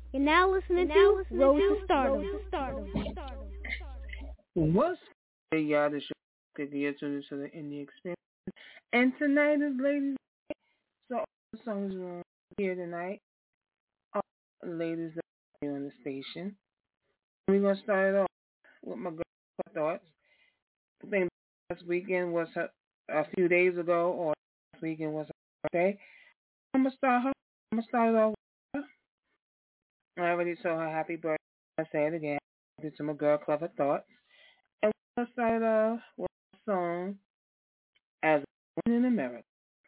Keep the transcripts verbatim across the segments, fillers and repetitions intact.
You're now listening now to listening Road to Stardom. What's good, y'all? This your you're tuned to the Indie Experience. And tonight is Ladies' Night. So all the songs are here tonight. All the ladies that are here on the station. We're going to start it off with my girl thoughts. I think last weekend was her, a few days ago, or last weekend was her birthday. I'm going to start her. I'm going to start it off with her. I already told her happy birthday. I say it again. I did to my girl Clever Thoughts. And we're going to start off with a song, As a Woman in America.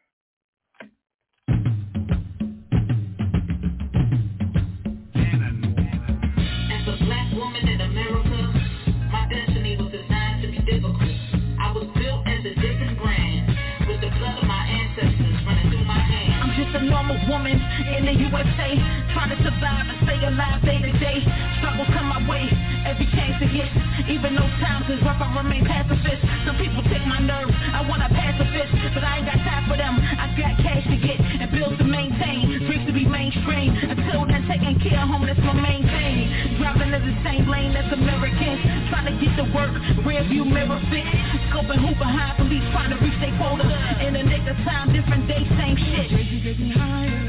As a black woman in America, my destiny was designed to be difficult. I was built as a different brand, with the blood of my ancestors running through my hands. I'm just a normal woman in the U S A, trying to survive and stay alive day to day. Struggles come my way, every chance to get. Even though times is rough, I remain pacifist. Some people take my nerves, I want a pacifist, but I ain't got time for them. I got cash to get and bills to maintain, dreams to be mainstream. Until then, taking care of home, that's my main thing. Driving in the same lane as Americans, trying to get to work, rear view mirror fit. Scoping who behind police, trying to reach their quota. In the nick of time, different day, same shit. Getting higher.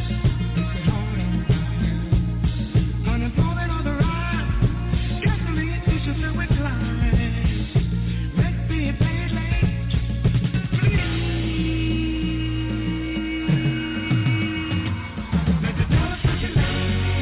Unemployment on the rise, gasoline issues that we climb. Rent being paid late, please. Let the dollar circulate,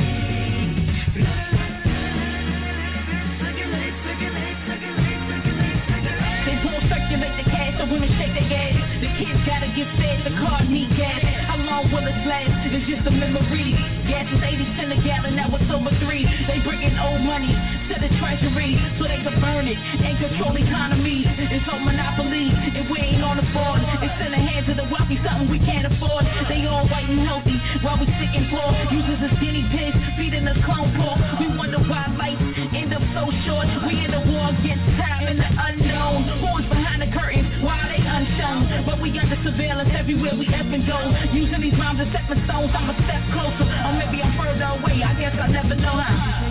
circulate, circulate, circulate, circulate, circulate. They won't circulate the cash, the women shake their gas. The kids gotta get fed, the car need gas. How long will it last? It's just a memory. Gas is eighty cents a gallon, now it's over three. They bringing old money to the treasury so they can burn it and control economies. It's all monopoly, and we ain't on the board. It's in the hands of the wealthy, something we can't afford. They all white and healthy while we sick and poor. Users as guinea pigs, feeding us clone pork. We wonder why life end up so short. We in a war against time in the unknown. Who's behind the curtains? Why are they unshown? But we under surveillance everywhere we ever go. Using these rhymes as stepping stones, I'm a step closer. Or maybe I'm further away, I guess I'll never know how.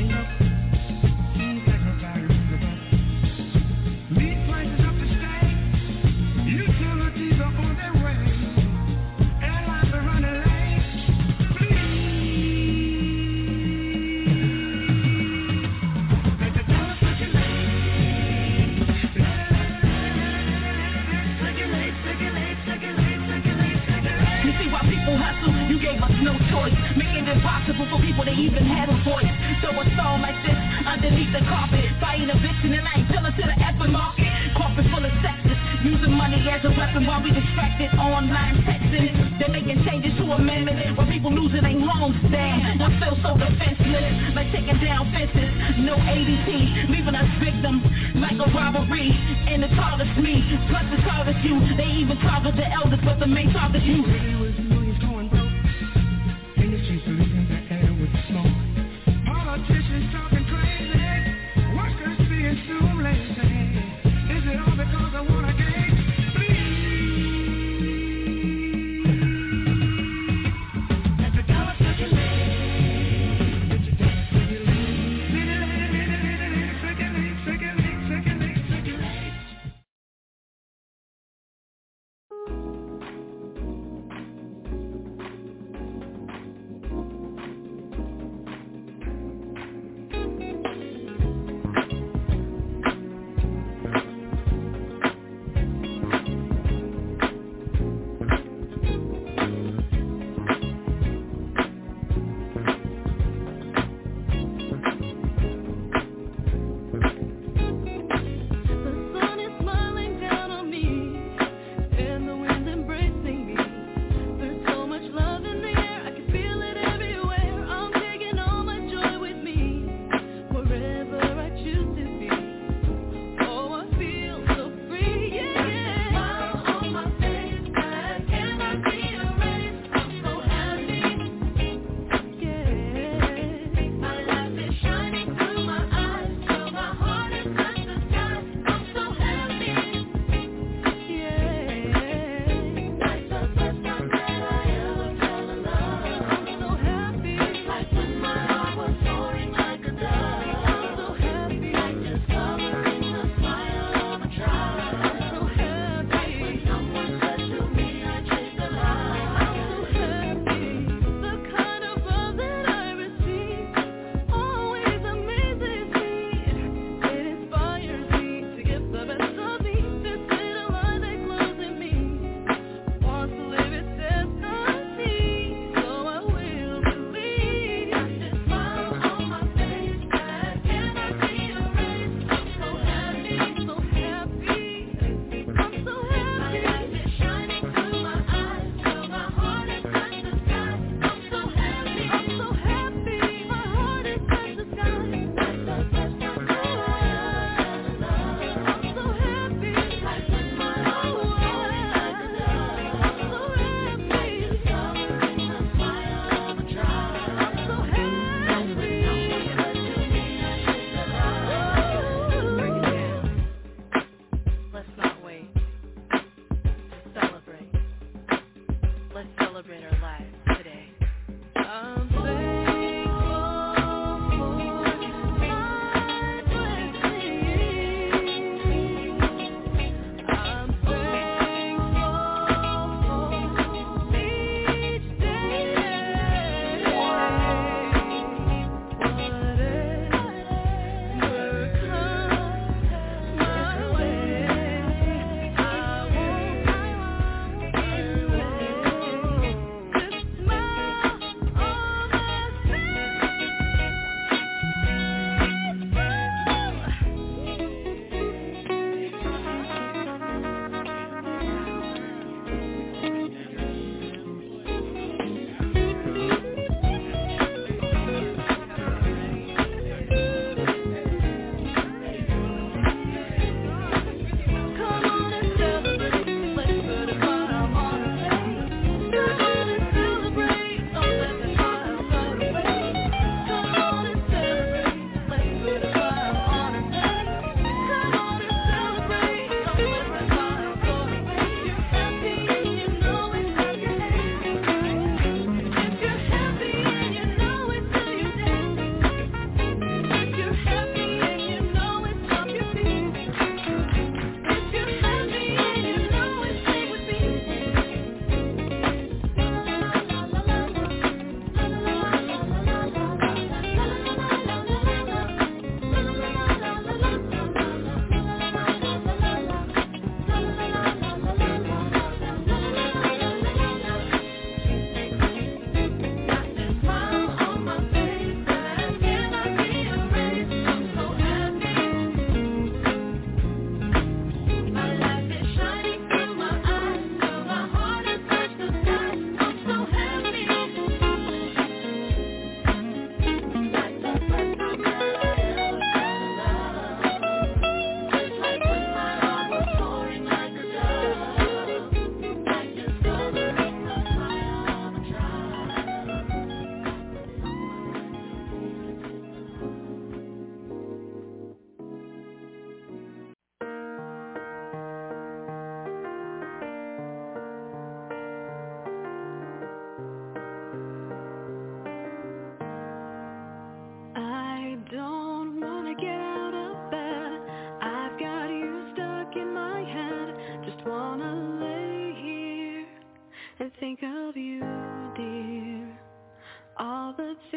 No choice, making it impossible for people to even have a voice. So a song like this underneath the carpet, fighting eviction and I ain't telling to the effing market. Corporate full of sexes, using money as a weapon while we distracted online texting. They're making changes to amendments while people losing their homes. Damn, I feel so defenseless, like taking down fences. No A D T, leaving us victims like a robbery. And the target's me, plus the target's you. They even target the elders, but the main target's you. Politicians talking crazy, workers being too lazy. Is it all because I wanna gain? Please, let the dollar circulate. Let the dollar circulate, circulate, circulate, circulate, circulate.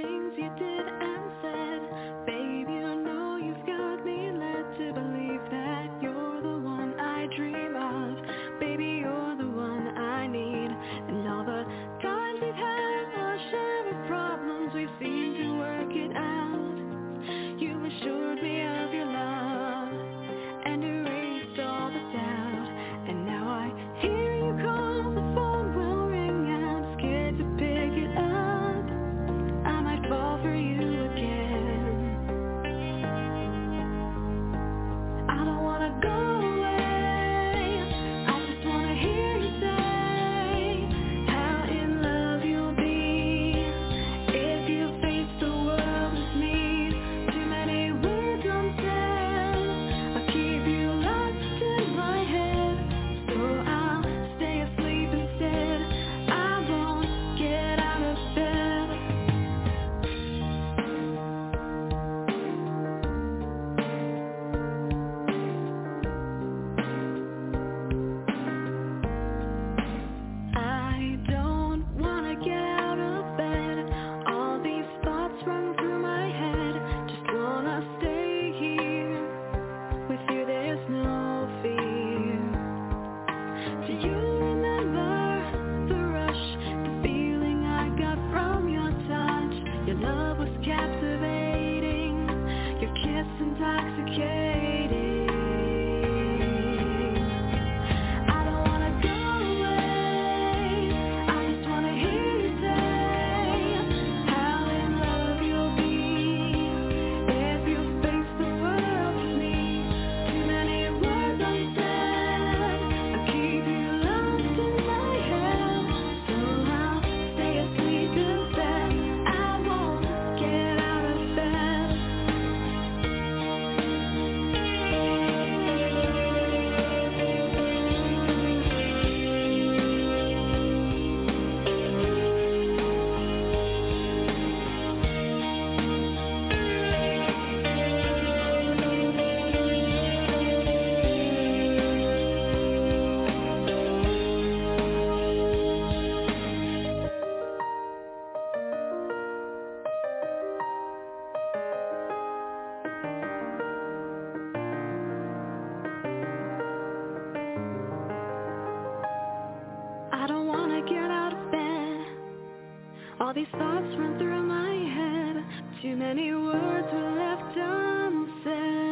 All these thoughts run through my head. Too many words were left unsaid.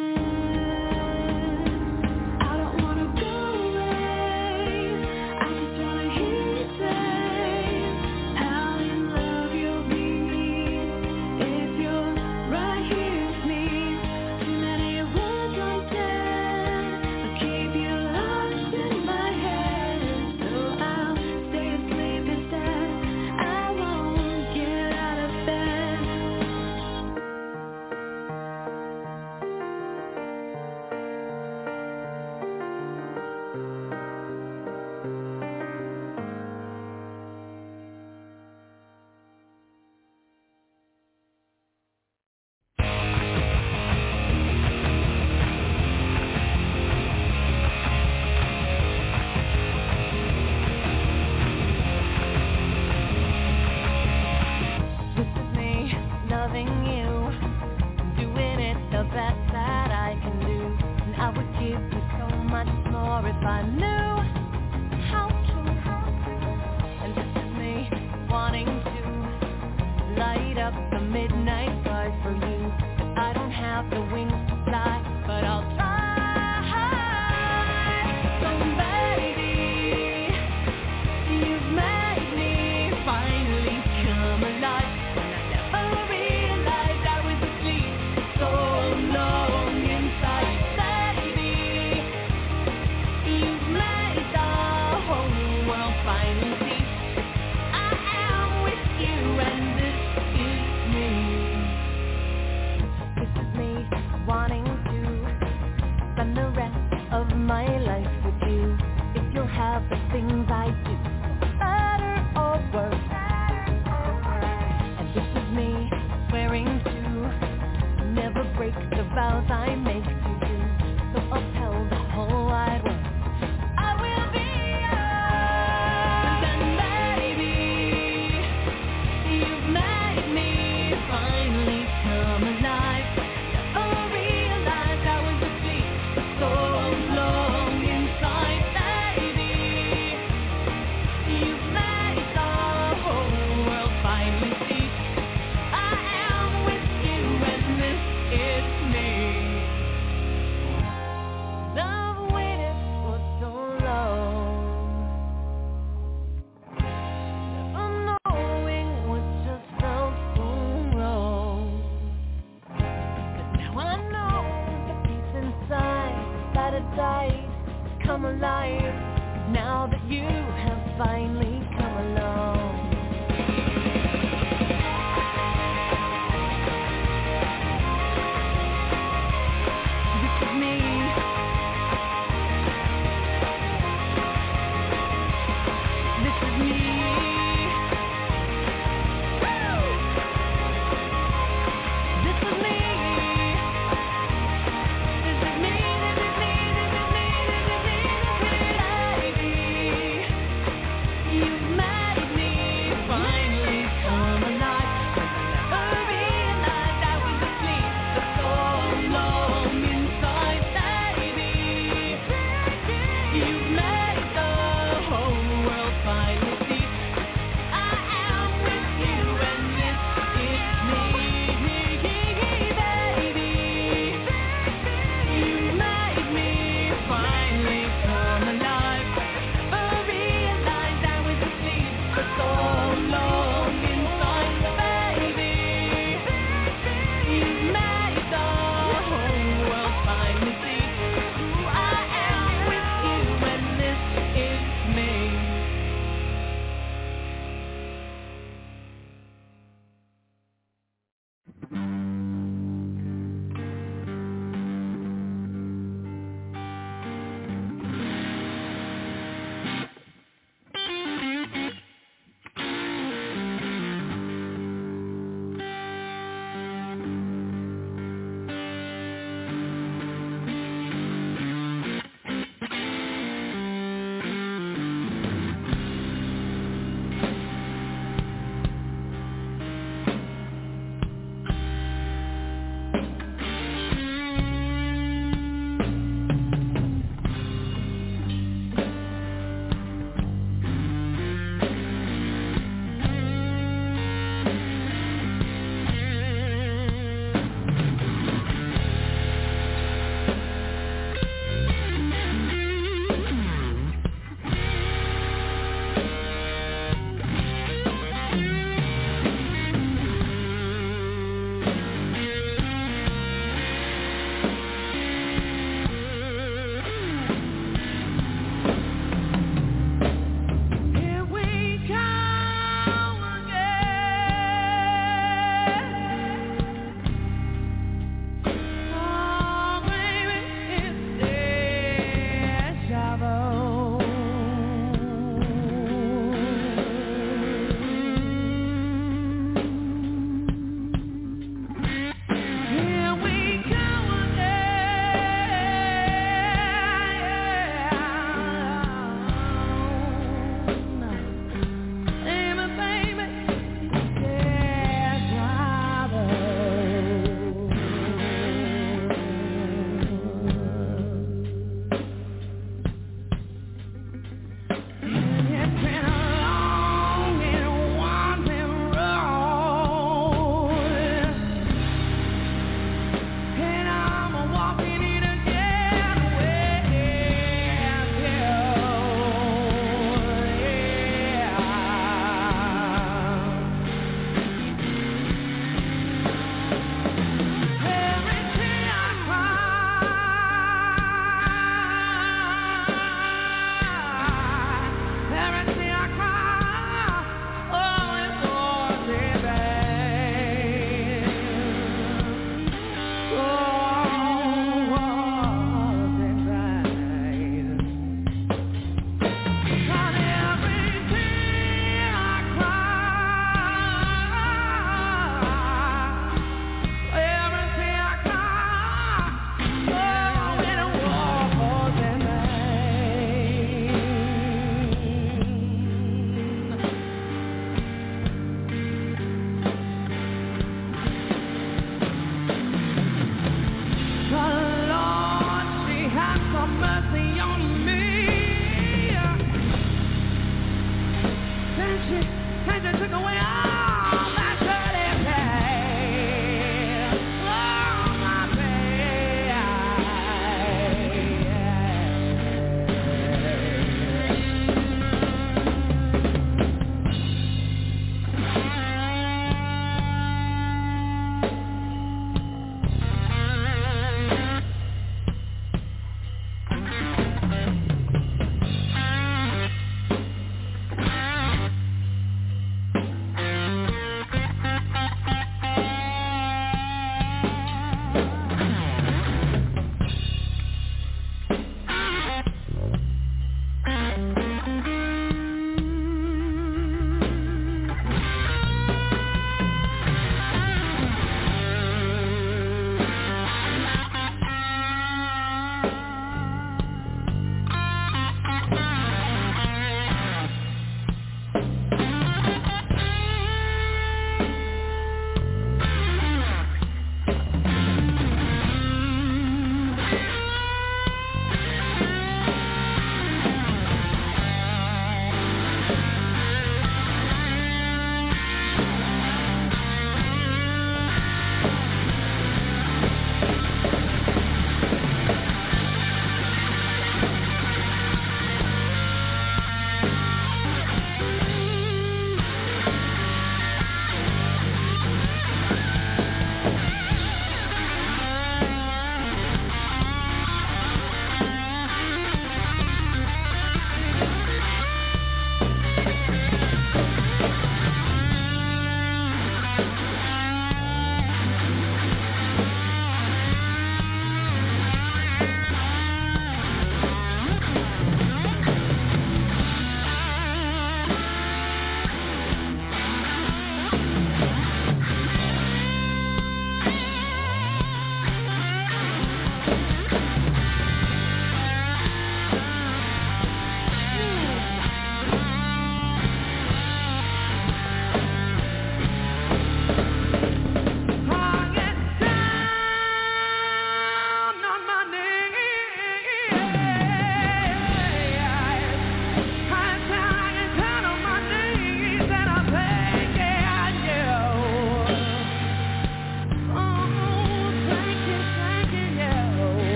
I don't wanna go away. I just wanna hear you say how in love you'll be if you're right here with me. Too many words unsaid. I'll keep you lost in my head, so I'll stay asleep instead. I won't get out of bed. This is me loving you, doing it the best that I can do, and I would give you so much more if I knew how to. And this is me wanting to light up the midnight sky for you, but I don't have the wings to fly, but I'll try. So baby, you've made me finally come alive. When I never realized I was asleep so long inside. Baby, you've made the whole world finally see I am with you and this is me.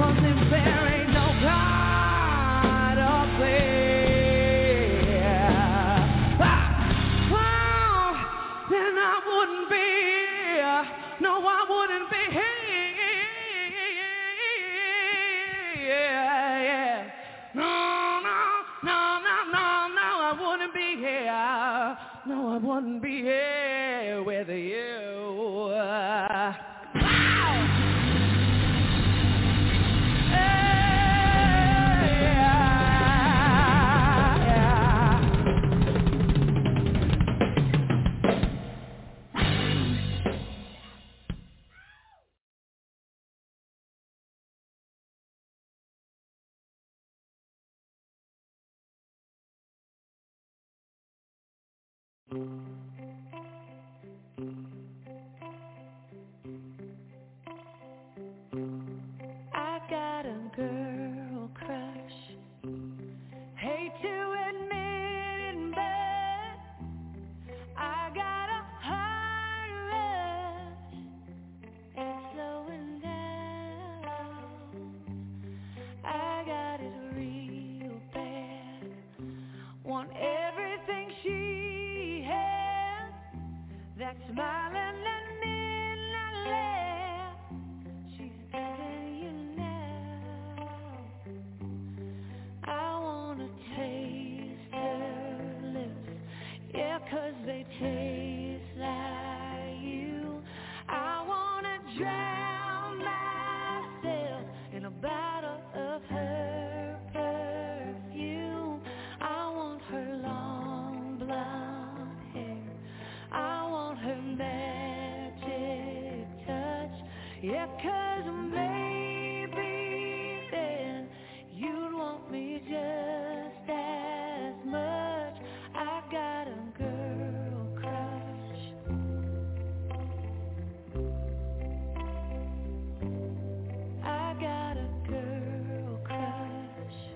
'cause if there ain't no God up there, ah, oh, then I wouldn't be here. No, I wouldn't be here. Yeah, yeah. No, no, no, no, no, no, I wouldn't be here. No, I wouldn't be here with you. I got a girl crush. Hate to admit it, but I got a heart rush. It's slowing down. I got it real bad. Want everything she has. That smiling and midnight laugh. She's giving you now. I wanna taste her lips. Yeah, 'cause they taste like you. I wanna drown myself in a bottle of her perfume. I want her long blonde hair. I want her magic touch. Yeah, 'cause maybe then you'd want me just as much. I got a girl crush. I got a girl crush.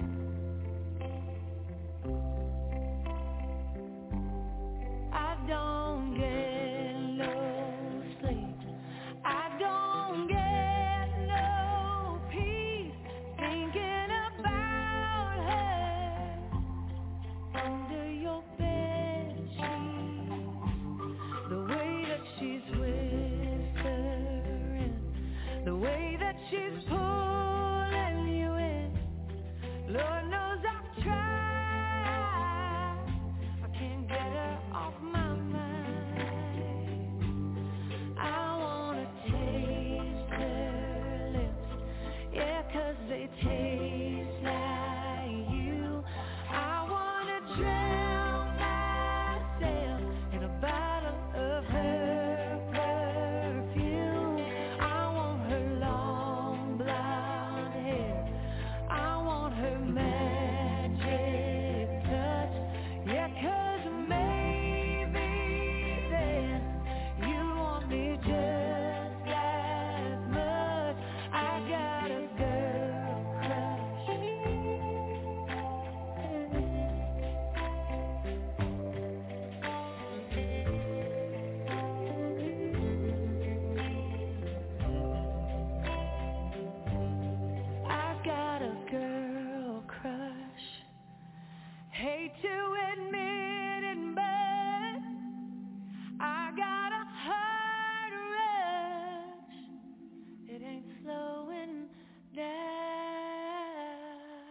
I don't get no sleep. I don't get no peace thinking about her under your bed sheets. The way that she's whispering, the way that she's pulling you in. Lord knows I've tried. I can't get her off my mind. I wanna taste her lips. Yeah, 'cause they taste like you. I wanna drown myself in a bottle of her perfume. I want her long blonde hair. I want her magic touch. Yeah, 'cause maybe then you want me just as much. I got a girl crush. I got a girl crush. Hate to admit it, but I got a heart rush. It ain't slowing down.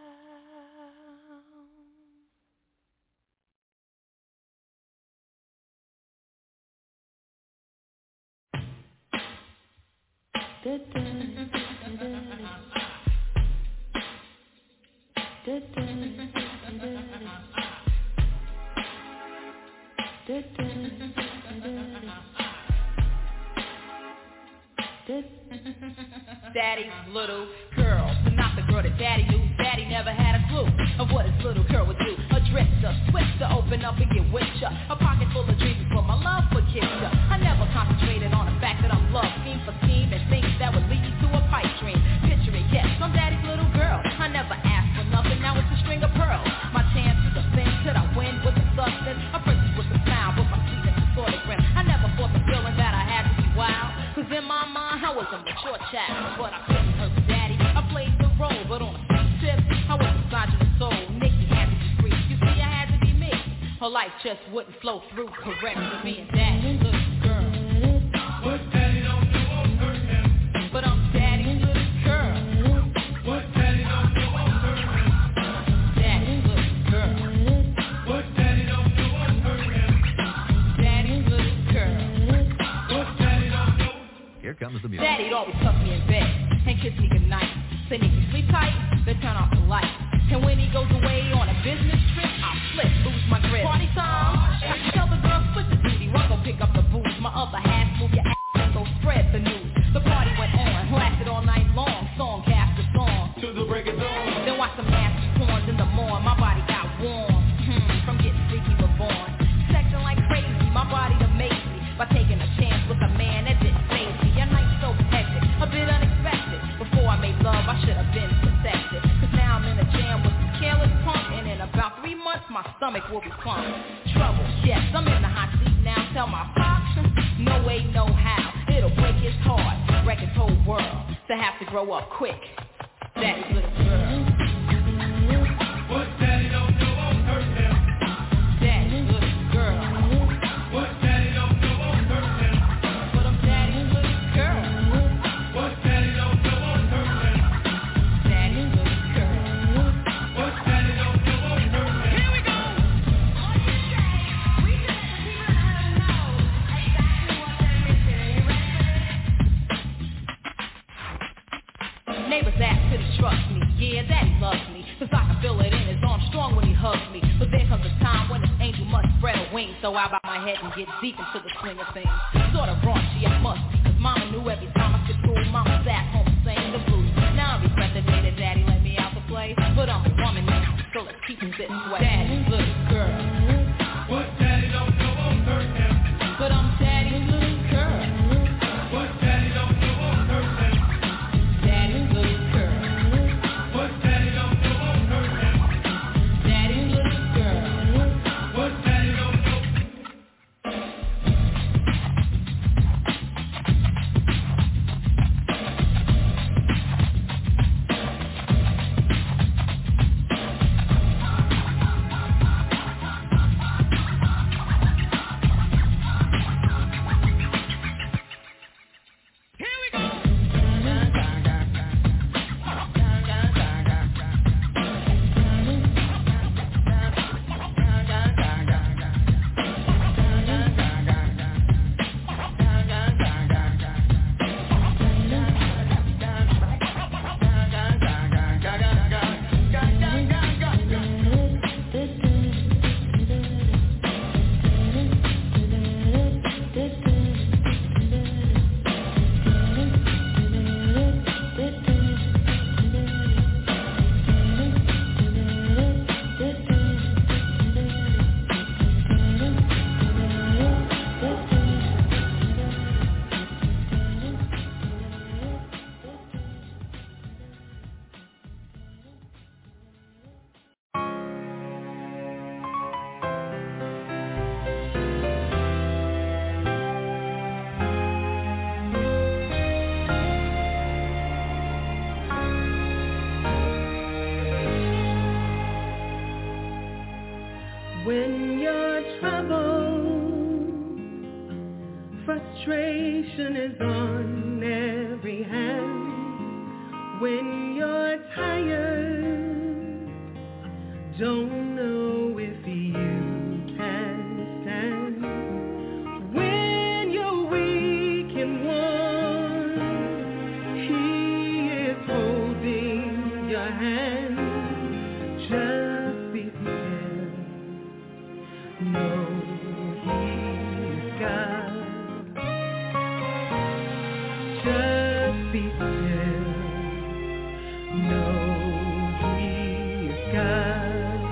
Daddy's little girl, but not the girl that daddy knew. Daddy never had a clue of what his little girl would do. A dresser, twister, open up and get with ya. A pocket full of dreams for my love for kids. I never concentrated on the fact that I'm loved, scheme for scheme, and things that would lead to a pipe dream. Picture it, yes, I'm daddy's little girl. I never asked for nothing, now it's a string of pearls. My chance to defend, could I win with the substance? A princess with a smile, but my sweetness is sort of grim. I never fought the feeling that I had to be wild, cause in my mind I was a mature child, but I couldn't hurt daddy. I played the life just wouldn't flow through correct to being daddy's little girl. What daddy don't do won't hurt him. But I'm daddy's little girl. What daddy don't do won't hurt him. Daddy's little girl. What daddy don't do won't hurt him. Daddy's little girl. What daddy don't do. Here comes the music. Daddy'd always tuck me in bed and kiss me goodnight. Say, Nikki, sleep tight, then turn off the light. And when he goes away on a business trip, I flip, lose my grip. Party time, I tell the girls split the duty. One go pick up the booze, my other half move your ass and go spread the news. The party went on, lasted all night long, song after song. To the break of dawn. Then watch some nasty porns in the morning, my body got warm. Hmm, from getting freaky but born. Sexing like crazy, my body amazed me by taking a chance with a man that didn't faze me. Your night's so hectic, a bit unexpected. Before I made love, I should have been protected. Cause now I'm in a jam with some careless punk, and in about three months my stomach will be plump. Trouble, yes, I'm in the hot seat now. Tell my pops, no way, no how. It'll break his heart, wreck his whole world, to have to grow up quick. Daddy's little girl. What daddy don't do won't hurt him. Daddy's little girl. What daddy don't do won't hurt him. But I'm daddy's little girl. What daddy don't do won't hurt him. Daddy's little girl. What daddy don't do won't hurt him. Here we go. What you say? We can let the people at home know exactly what they're missing. Are you ready for this? Neighbors ask, could he trust me? Yeah, daddy loves me, cause I can feel it in his arms strong when he hugs me. But there comes a time when this angel must spread her wings, so I bow my head and get deep into the swing of things. Sort of raunchy, I must be, cause mama knew every time I skipped school, mama sat home singing the blues. Now I regret the day that daddy let me out to play, but I'm a woman now, so let's keep it this way. Daddy's little girl. What daddy don't do won't hurt him. But I'm daddy's little girl. What daddy don't do won't hurt him. Daddy's little girl. What daddy don't do won't hurt him. Daddy's little girl. What daddy don't do. When you're troubled, frustration is on every hand. When you're tired, don't know if you can stand. When you're weak and worn, He is holding your hand. Just be still. Know He's God. Just be still. Know He's God.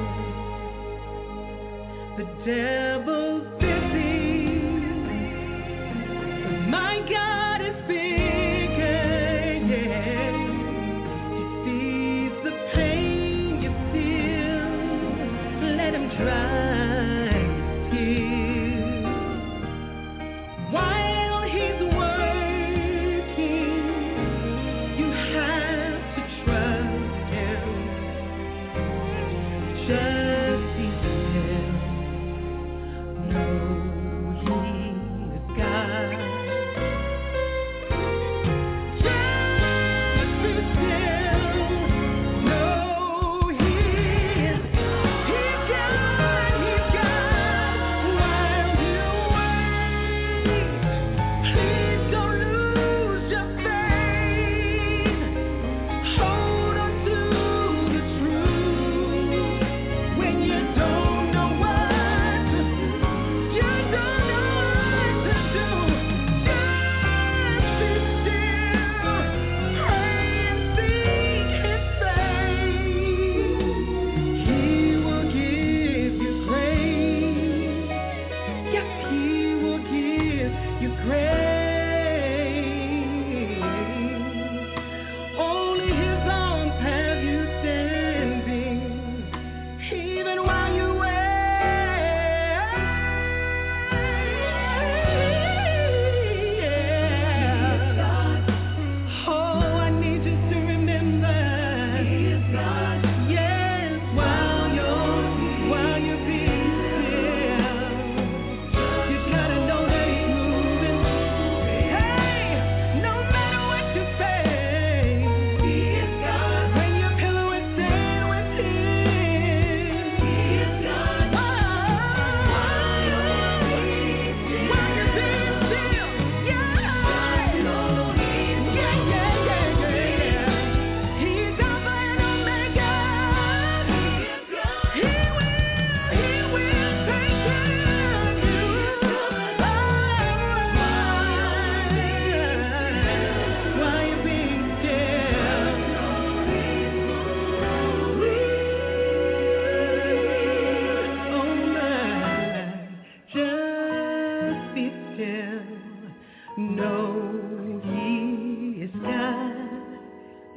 The devil's busy, but my God is bigger. Yeah. He sees the pain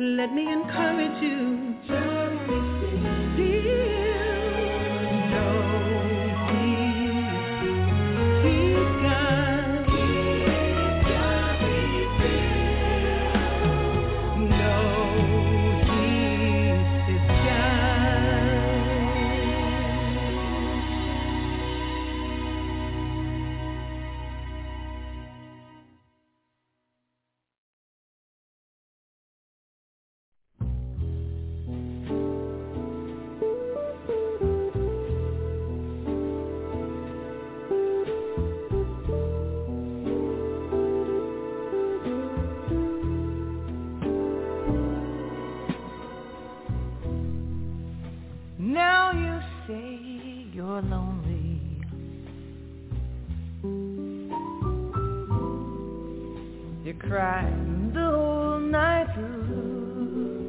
Let me encourage you. Just be still. Know He, He's God. He's God. Be still. Know He is God. Now you say you're lonely. You cried the whole night through.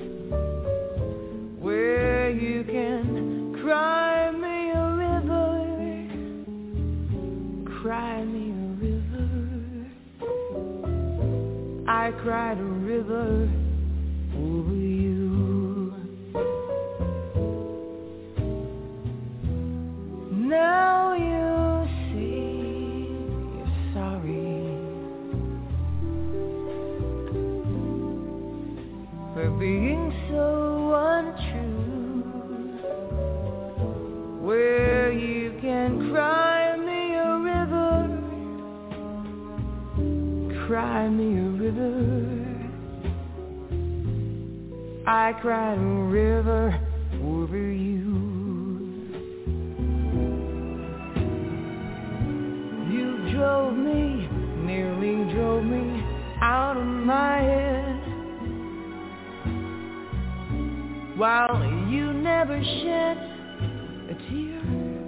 Where you can cry me a river, cry me a river. I cried a river over you. Now you say you're sorry for being so untrue. Where you can cry me a river, cry me a river. I cried a river over you. Drove me, nearly drove me out of my head, while you never shed a tear.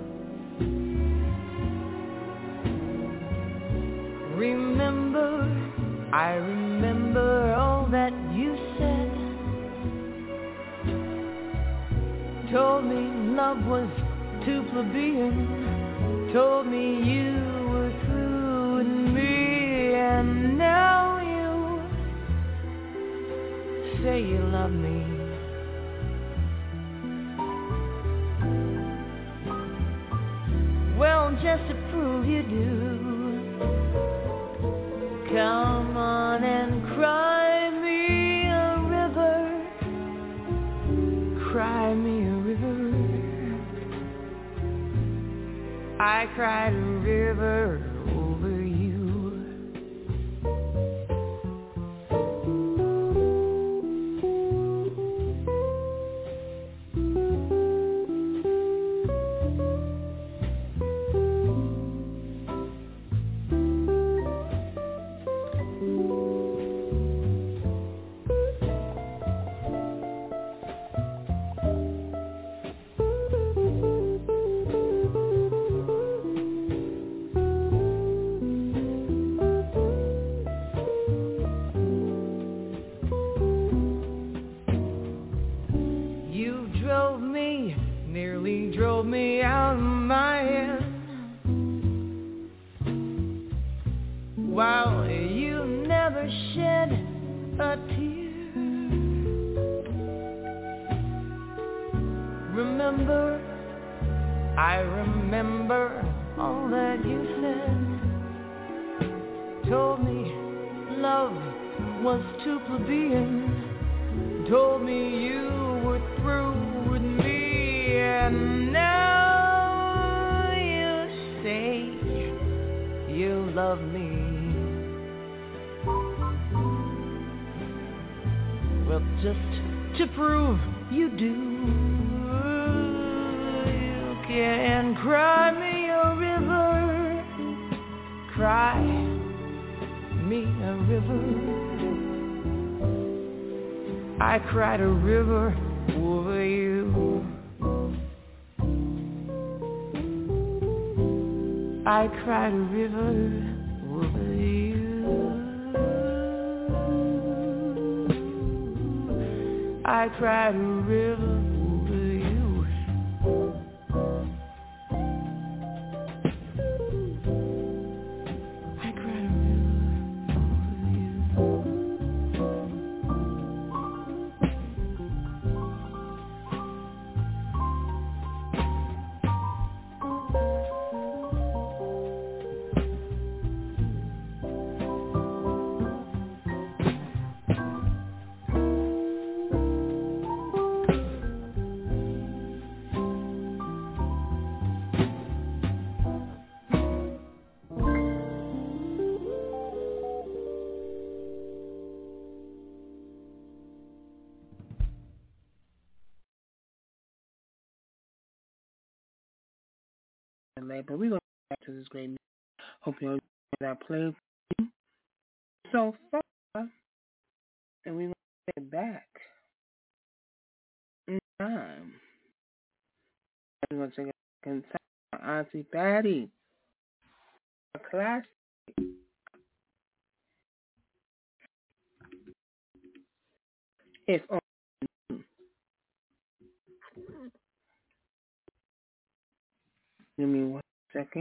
Remember, I remember all that you said. Told me love was too plebeian. Told me you were through with me, and now you say you love me. Well, just to prove you do, come on and cry me a river, cry me a river. I cried a river over you. I cried a river over you. I cried a river over you. I cried a river over you. I cried a river over you. late, but we're going to get back to this great music. Hope you enjoyed that play so far, and we're going to get back in time. We're going to take it back in time. Auntie Patty, a classic. If only. Give me one second.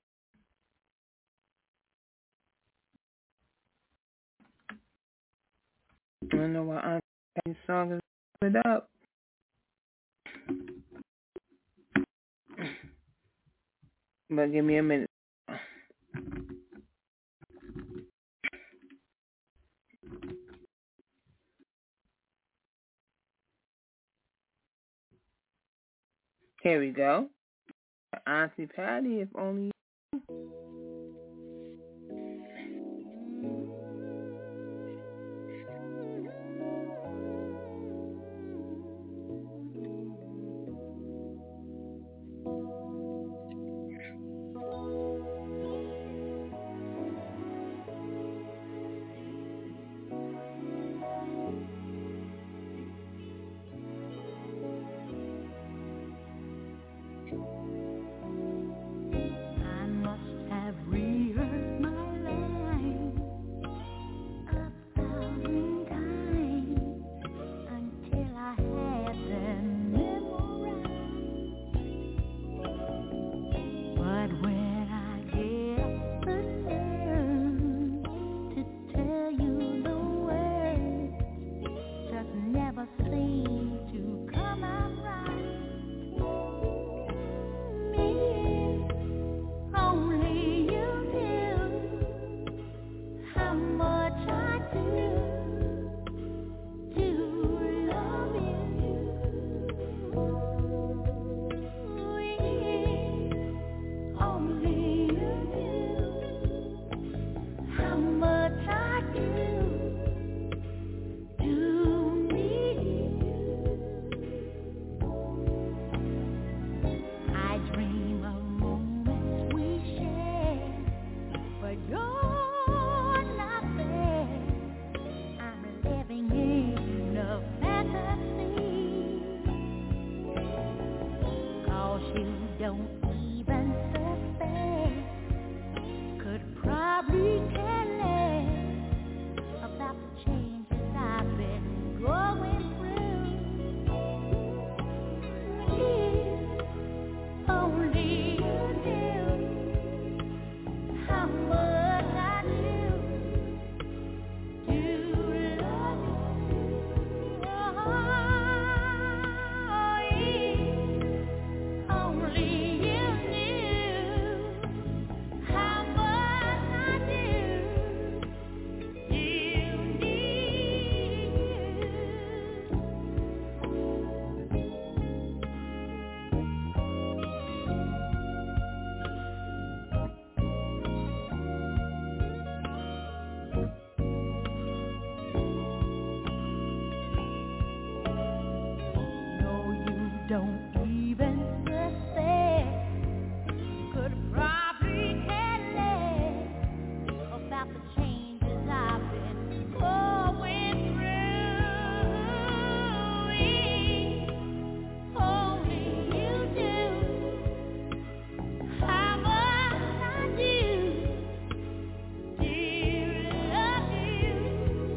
I don't know why Auntie Patty's song is put up. But give me a minute. Here we go. Auntie Patty, if only you.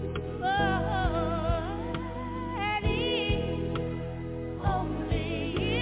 Only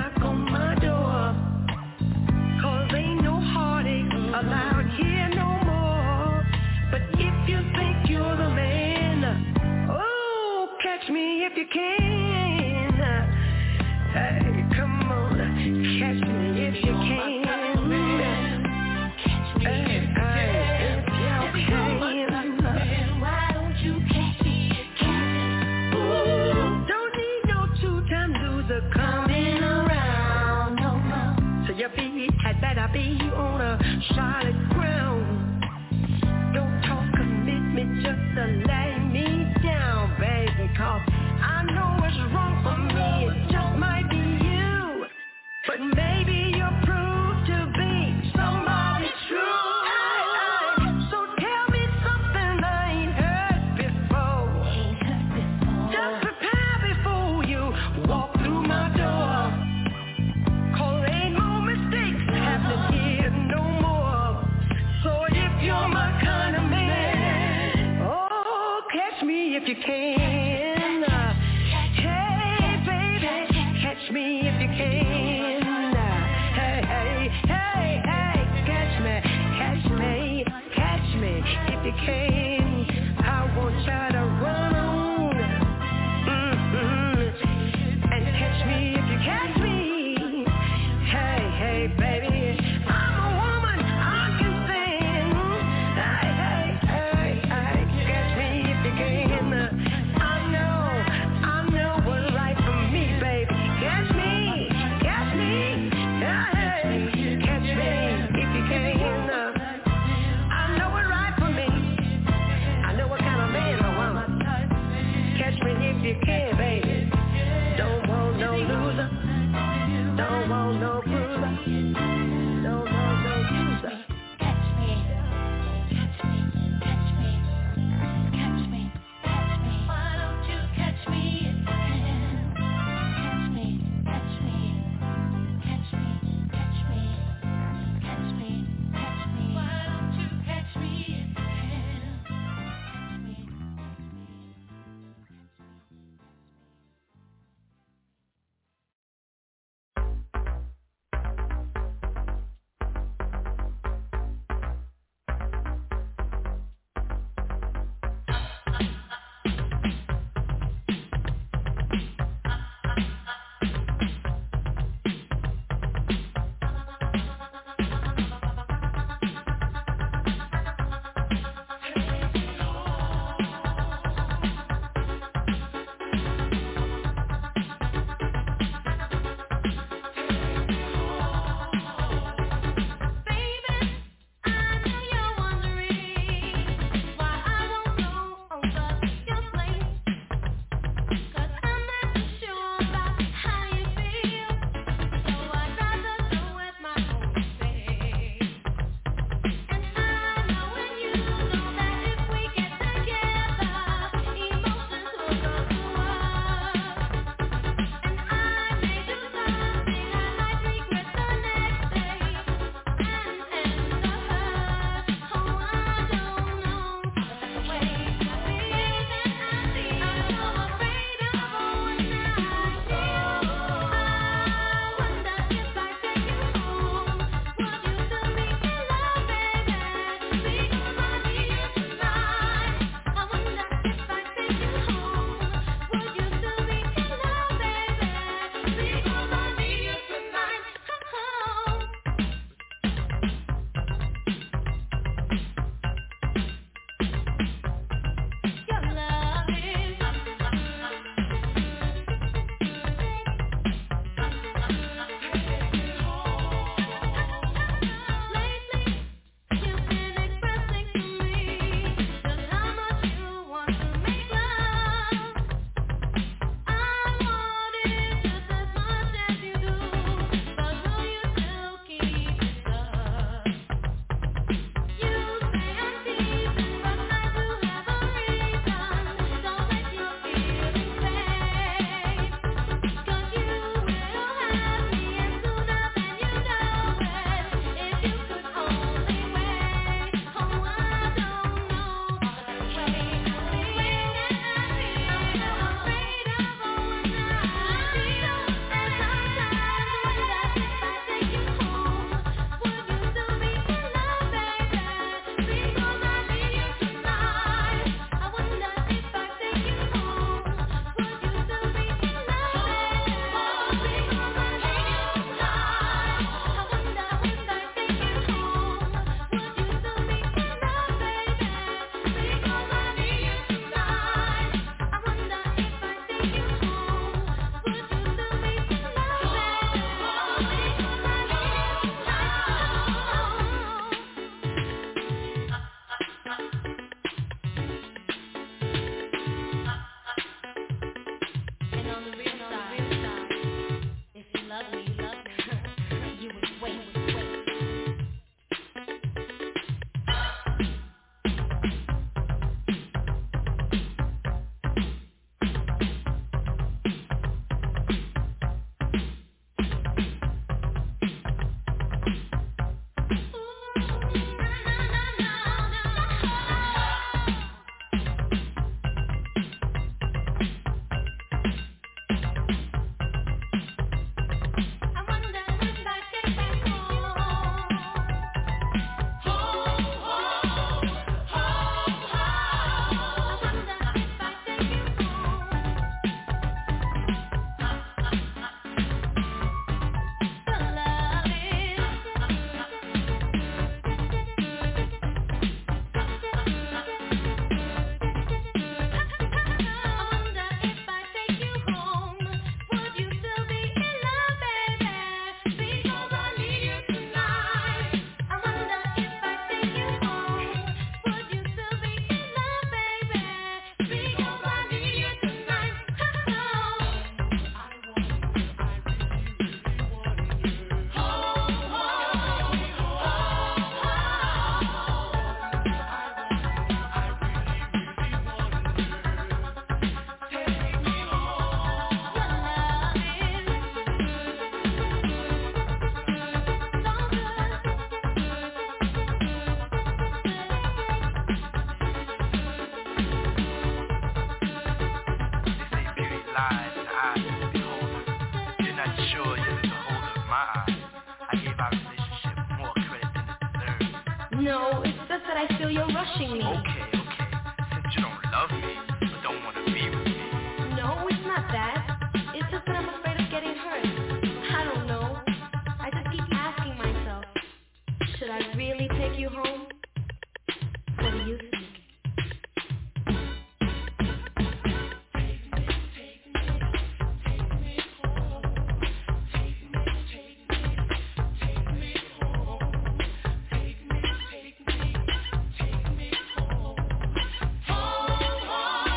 knock on my door. Cause ain't no heartache allowed here no more. But if you think you're the man, oh, catch me if you can. Hey, come on, catch me if you can. Hey, hey, if you can. Why don't you catch me? Ooh, don't need no two-time loser coming around no more. So your feet had better be on a solid ground. Don't talk commitment just to lay me down, baby. Cause I know what's wrong for me. It just might be you. But maybe you're proved to be somebody true. So tell me something I ain't heard before. Just prepare before you walk through my door. Cause ain't no mistakes happening here no more. So if you're my kind of man, oh, catch me if you can. Hey, baby, catch me if you can. Hey, hey, hey, hey, catch me, catch me, catch me if you can. I want you to run on, mm-hmm, and catch me if you catch me. Hey, hey, baby, I'm a woman, I can sing. Hey, hey, hey, hey, catch me if you can. I know, I know what's right for me, baby. Catch me, catch me, hey, catch me if you can. I know what's right for me. I know what kind of man I want. Catch me if you can, baby. Don't want no loser. Don't want no bruiser. Don't want no loser. Catch me, catch me, catch me, catch me, catch me. Why don't you catch me if you can? Catch me, catch me, catch me, catch me, catch me, catch me. Why don't you catch me if you can? Catch me, catch me. No, it's just that I feel you're rushing me. Okay, okay. Since you don't love me, but don't want to be with me. No, it's not that. It's just that I'm afraid of getting hurt. I don't know. I just keep asking myself, should I really take you home? What do you think? Home, home.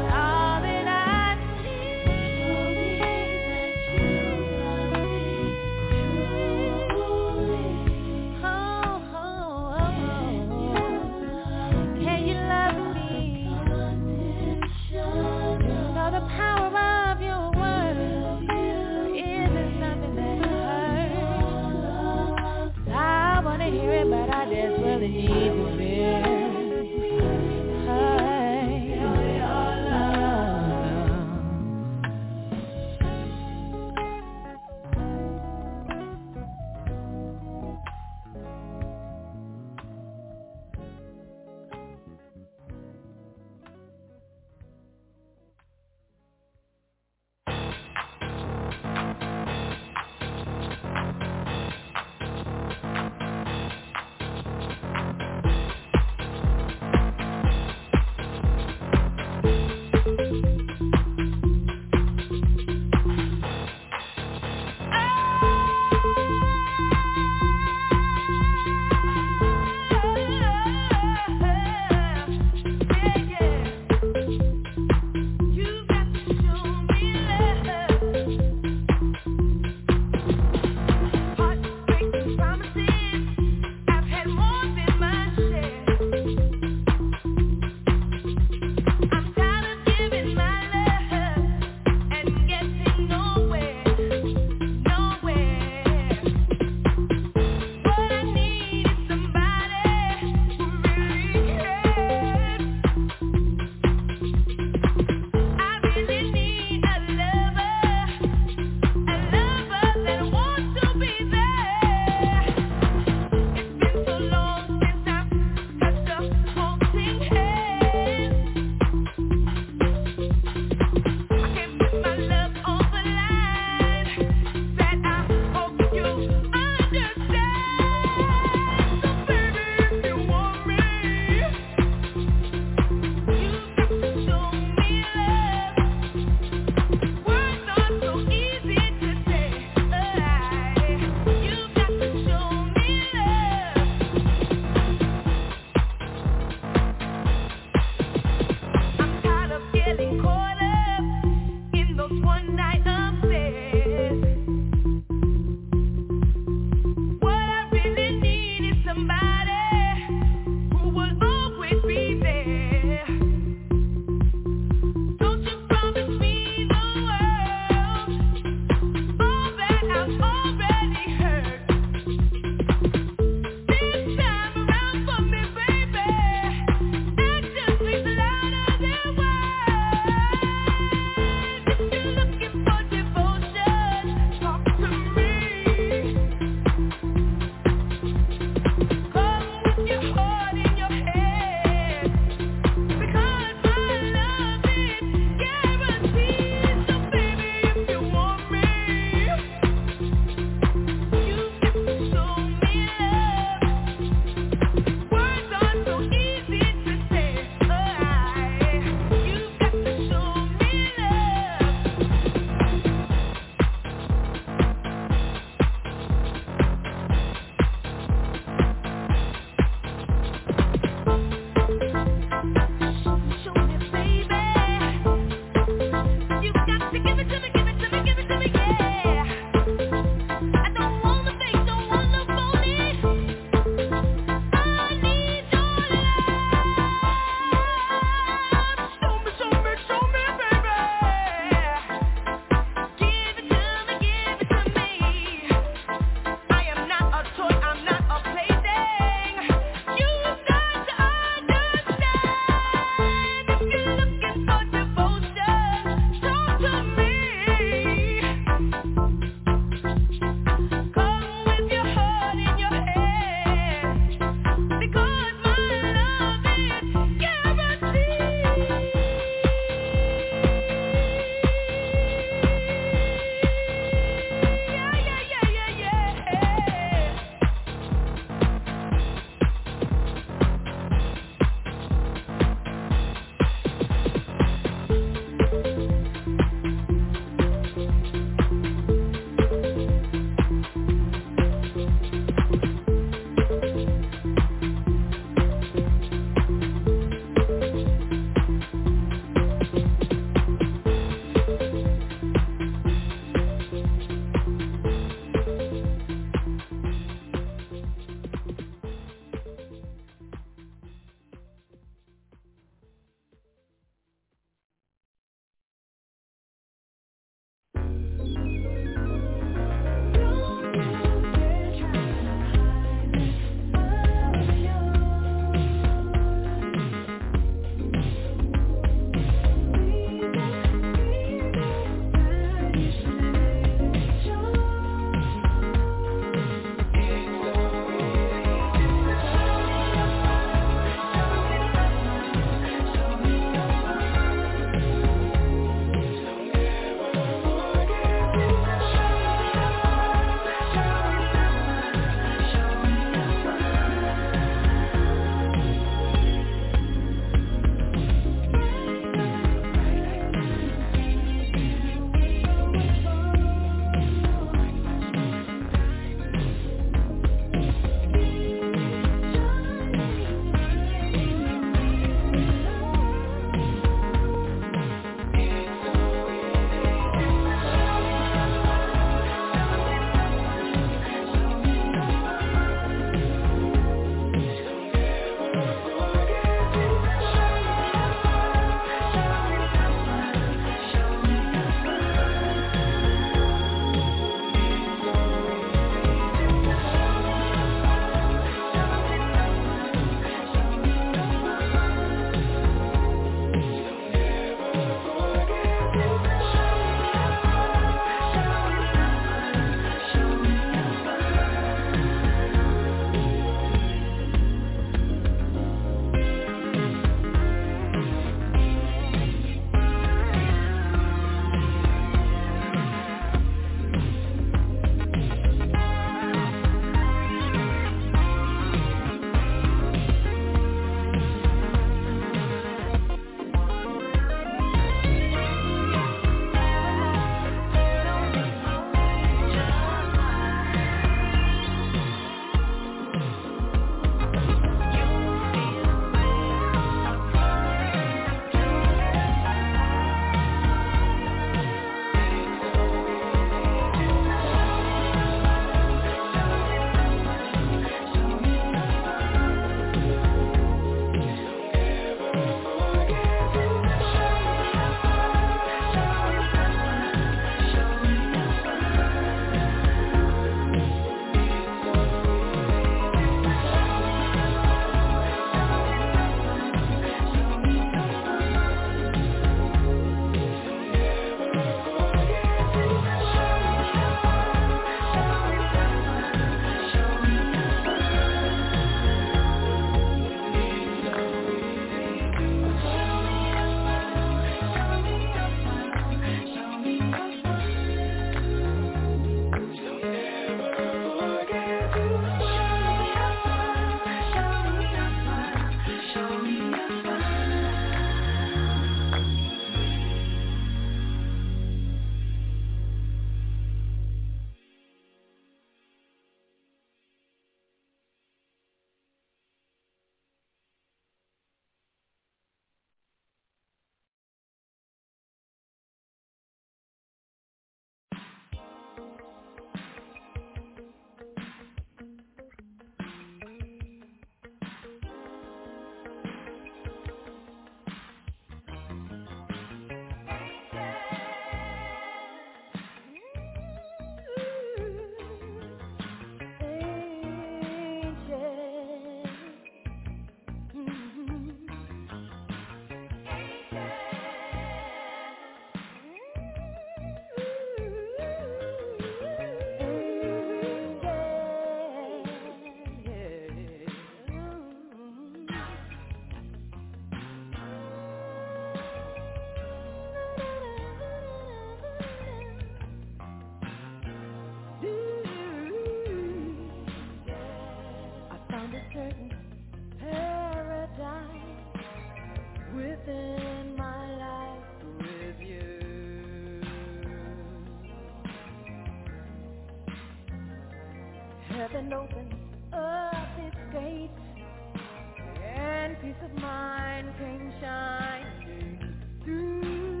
heaven opens up its gates, and peace of mind came shining through.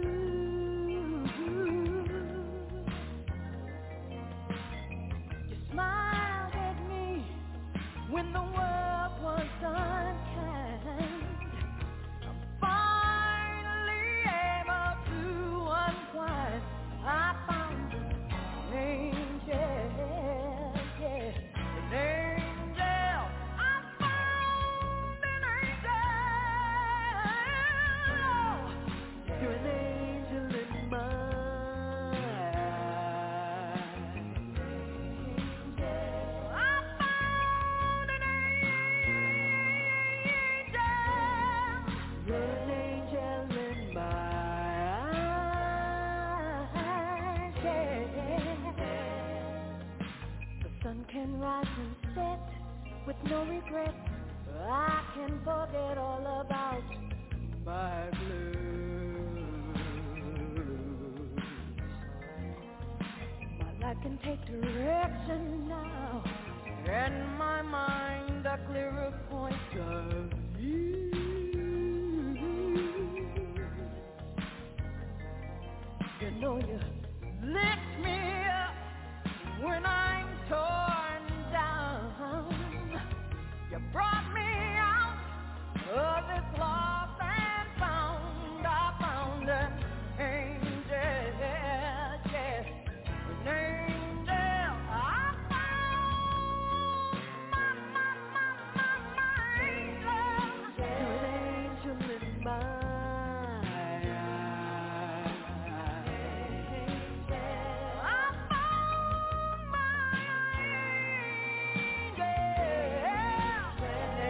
You smiled at me when the world was unkind. I'm finally able to unwind. I found an angel, yeah, an angel. I found an angel. You're an angel in mine. I found an angel. You're an angel in mine. The sun can rise and set with no regret. I can forget all about my blues. My life can take direction now, and my mind a clearer point of view. You know you lift me up when I'm torn down. You brought me out of this lost and found. I found an angel, yeah, an angel. I found my, my, my, my, my angel. You're an angel in mine. I found my angel, an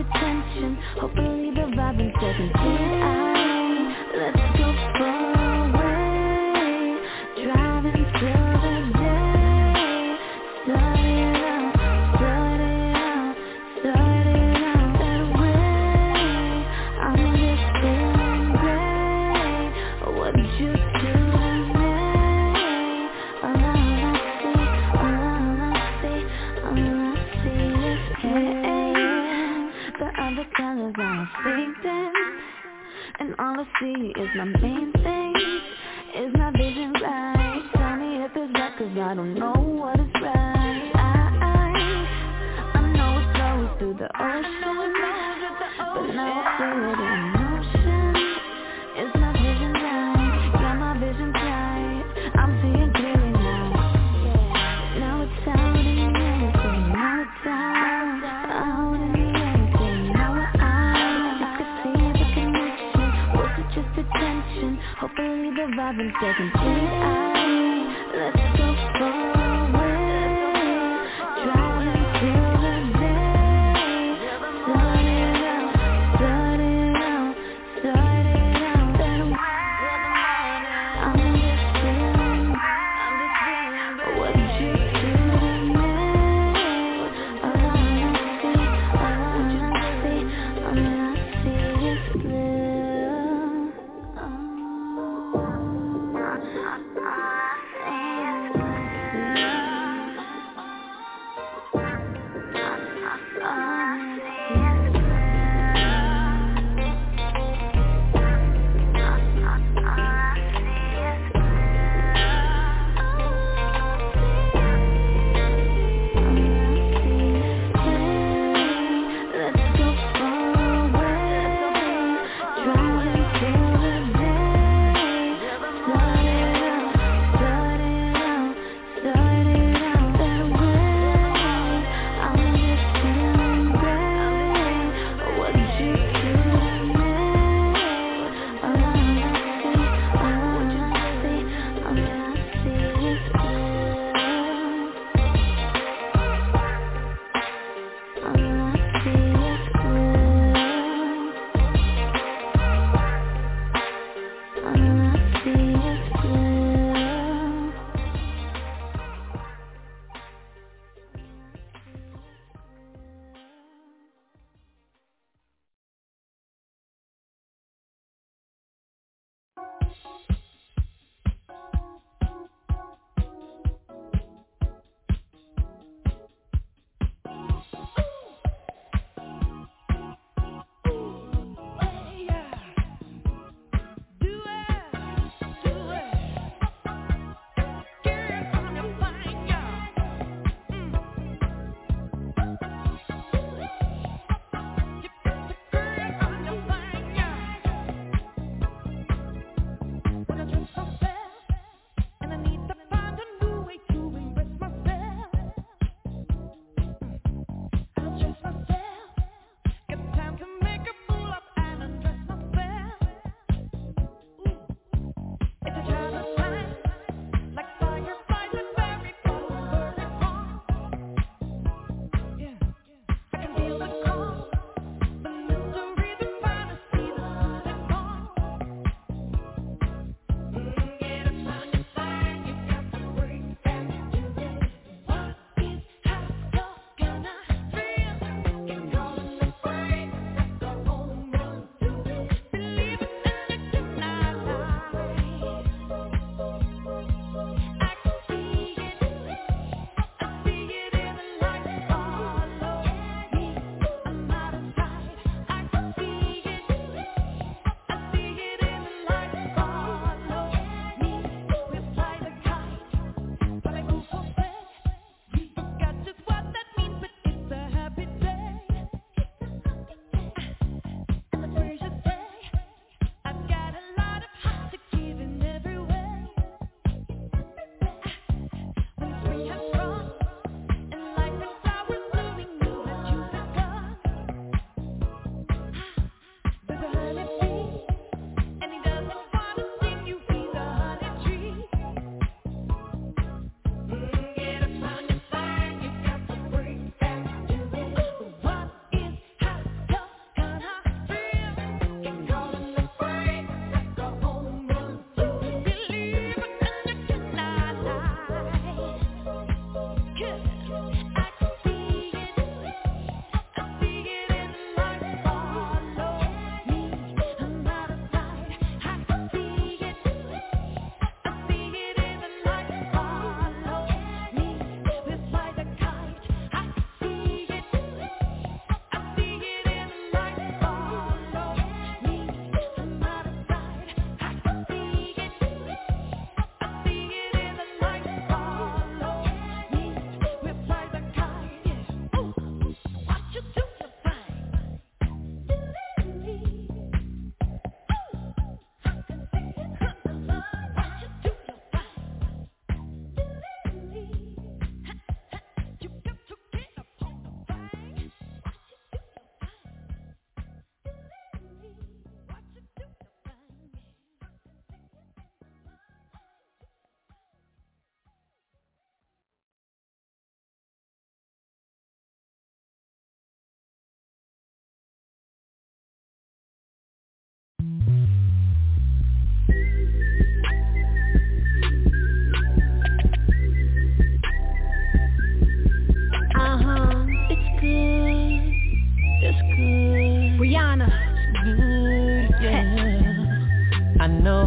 attention. Hopefully the vibe is second to eye. Let's go far away, driving till the day. Start it out, start it out, start it out that way. I'm just feeling great. What you do to me? All I see, all I see, all I see is hate. The other colors are fading, and all I see is my main thing. Is my vision right? Tell me if it's right, cause I don't know what is right. I, I, I know it flows through the ocean, but now I feel it in motion. Is my vision right? Got my vision right. I'm seeing clearly now. Now it's out in the open, now it's out, out in the open, now we're out. I could see the connection, was it just attention? Hopefully the vibe is second to eye. Let's go far away, driving till the day. Start it out, start it out, start it out that way. I'm just feeling, I'm just feeling what you do to me. All I see, all I see, all I see is blue. Let's go far away, driving till the day. Start it out, start it out, start it out that way. I'm just feeling great.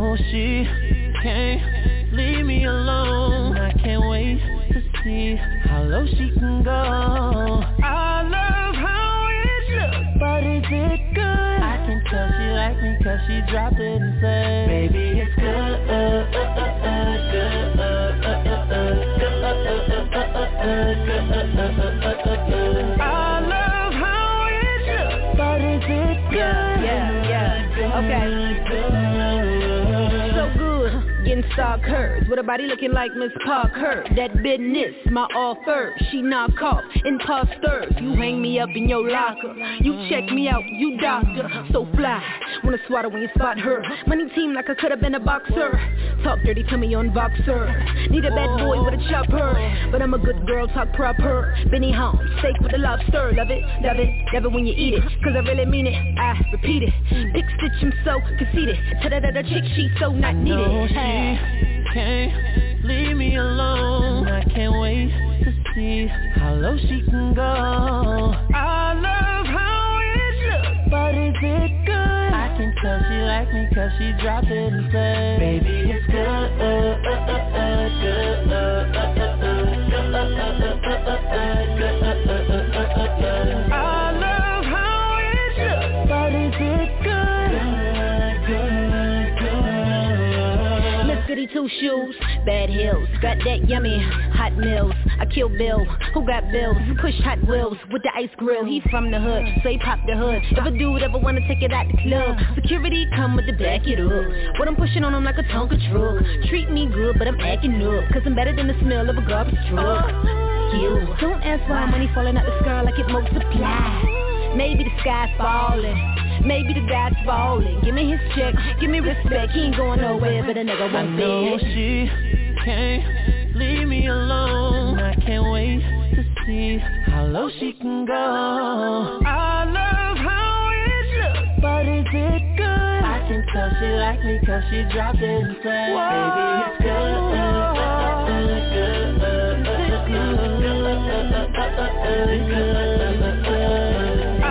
know she can't leave me alone. I can't wait to see how low she can go. I love how it looks, but is it good? I can tell she like me cause she dropped it and said, baby, it's good, uh, uh, uh, uh, good, uh, uh, uh, uh, good, uh, uh, uh, uh, uh, uh, uh, I love how it looks, but is it good? Yeah, yeah, yeah, okay. So good. Getting star curves with a body looking like Miss Parker. That business, my offer. She knock off imposters. You hang me up in your locker. You check me out, you doctor. So fly, wanna swatter when you spot her. Money team like I could've been a boxer. Talk dirty to me on Voxer. Need a bad boy with a chopper, but I'm a good girl, talk proper. Benny Holmes, steak with the lobster. Love it, love it, love it when you eat it. Cause I really mean it, I repeat it. Big stitch, I'm so conceited. Tell her that a chick, she's so not needed. She can't leave me alone. I can't wait to see how low she can go. I love how it looks, but is it good? I can tell she like me cause she dropped it and said, baby, it's good, uh, uh, uh, uh, good, uh, uh, uh, uh, uh, uh, uh, uh, I love how it looks, but is it good? Goody two shoes, bad heels, got that yummy hot meals. I kill Bill, who got bills? Push Hot Wheels with the ice grill. He from the hood, so he pop the hood. If a dude ever wanna take it out the club, security come with the back it up. What I'm pushing on him like a Tonka truck. Treat me good, but I'm acting up, cause I'm better than the smell of a garbage truck. You don't ask why money falling out the sky like it multiply. Maybe the sky's falling. Maybe the guy's falling. Give me his check, give me respect. He ain't going nowhere, but a nigga won't be. I know she can't leave me alone. I can't wait to see how low she can go. I love how it looks, but is it good? I can tell she like me cause she dropped it and said, baby, it's good, uh, uh, uh, good, uh, uh, uh, uh, uh, good, good.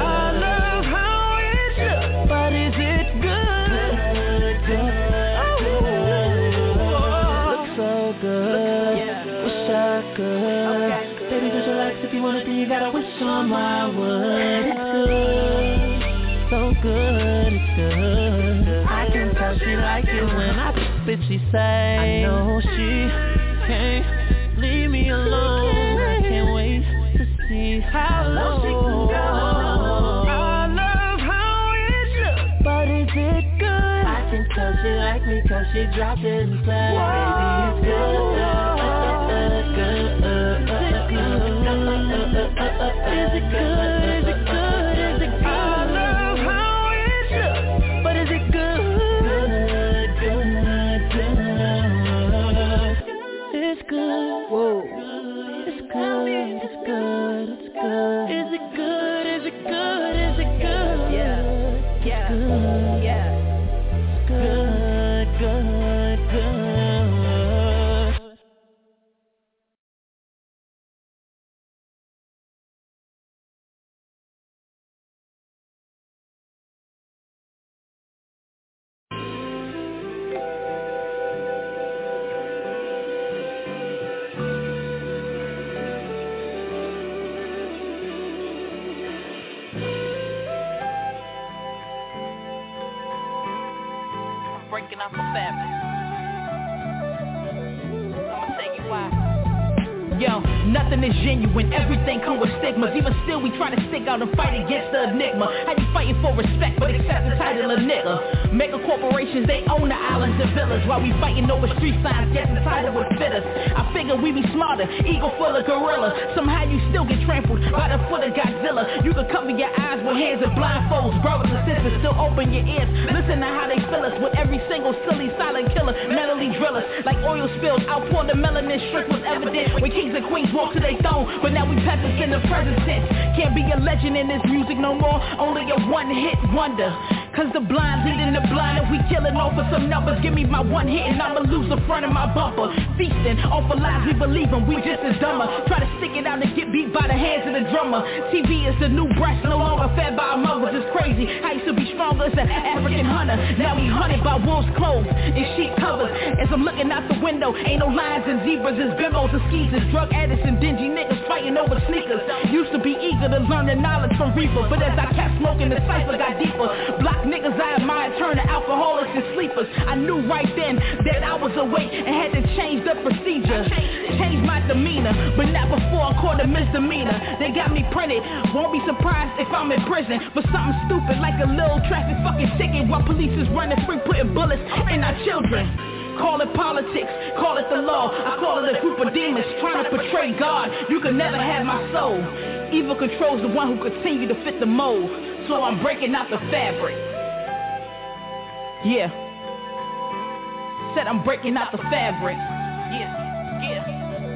If you want it, then you gotta wish on my wood. It's good, so good, it's good. I can tell she like it when I spit, she say, I know she can't leave me alone. I can't wait to see how low she can go. I love how it looks, but is it good? I can tell she like me cause she dropped it and said, baby, it's good, uh, good, uh, uh. Is it good? Is it good? Is it good? I love how it looks, but is it good? Good, good, good. It's good. Whoa. It's good. It's good. It's good. Is it good? Is it good? Is it good? Yeah. Yeah. Good. Yeah. Good. Good. Good. Breaking up a family. I'ma tell you why. Yo, nothing is genuine, everything come with stigmas. Even still we try to stick out and fight against the enigma. How you fighting for respect but accept the title of nigga? Mega corporations, they own the islands and villas, while we fighting over street signs, getting the title with fitters. I figure we be smarter, ego full of gorilla. Somehow you still get trampled by the foot of Godzilla. You can cover your eyes with hands and blindfolds. Brothers and sisters, still open your ears. Listen to how they fill us with every single silly silent killer. Mentally drill us like oil spills. Outpour the melanin strict was evident when kings and queens walk to their throne. But now we peasants in the present tense. Can't be a legend in this music no more, only a one hit wonder. Cause the blind leading the blind and we killing off for some numbers. Give me my one hit and I'ma lose the front of my bumper. Feasting off of lies, we believe them, we just as dumber. Try to stick it out and get beat by the hands of the drummer. T V is the new breast, no longer fed by our mothers. It's crazy, I used to be stronger as an African hunter. Now we hunted by wolves' clothes and sheep covers. As I'm looking out the window, ain't no lions and zebras. It's bimbos and skeezers, drug addicts and dingy niggas fighting over sneakers. Used to be eager to learn the knowledge from Reaper, but as I kept smoking, the cipher got deeper. Block niggas I admired turn to alcoholics and sleepers. I knew right then that I was awake and had to change the procedure. Change my demeanor, but not before I caught a misdemeanor. They got me printed, won't be surprised if I'm in prison for something stupid like a little traffic fucking ticket while police is running free putting bullets in our children. Call it politics, call it the law, I call it a group of demons trying to portray God. You can never have my soul. Evil controls the one who continue to fit the mold. So I'm breaking out the fabric. Yeah. Said I'm breaking out the fabric. Yeah, yeah.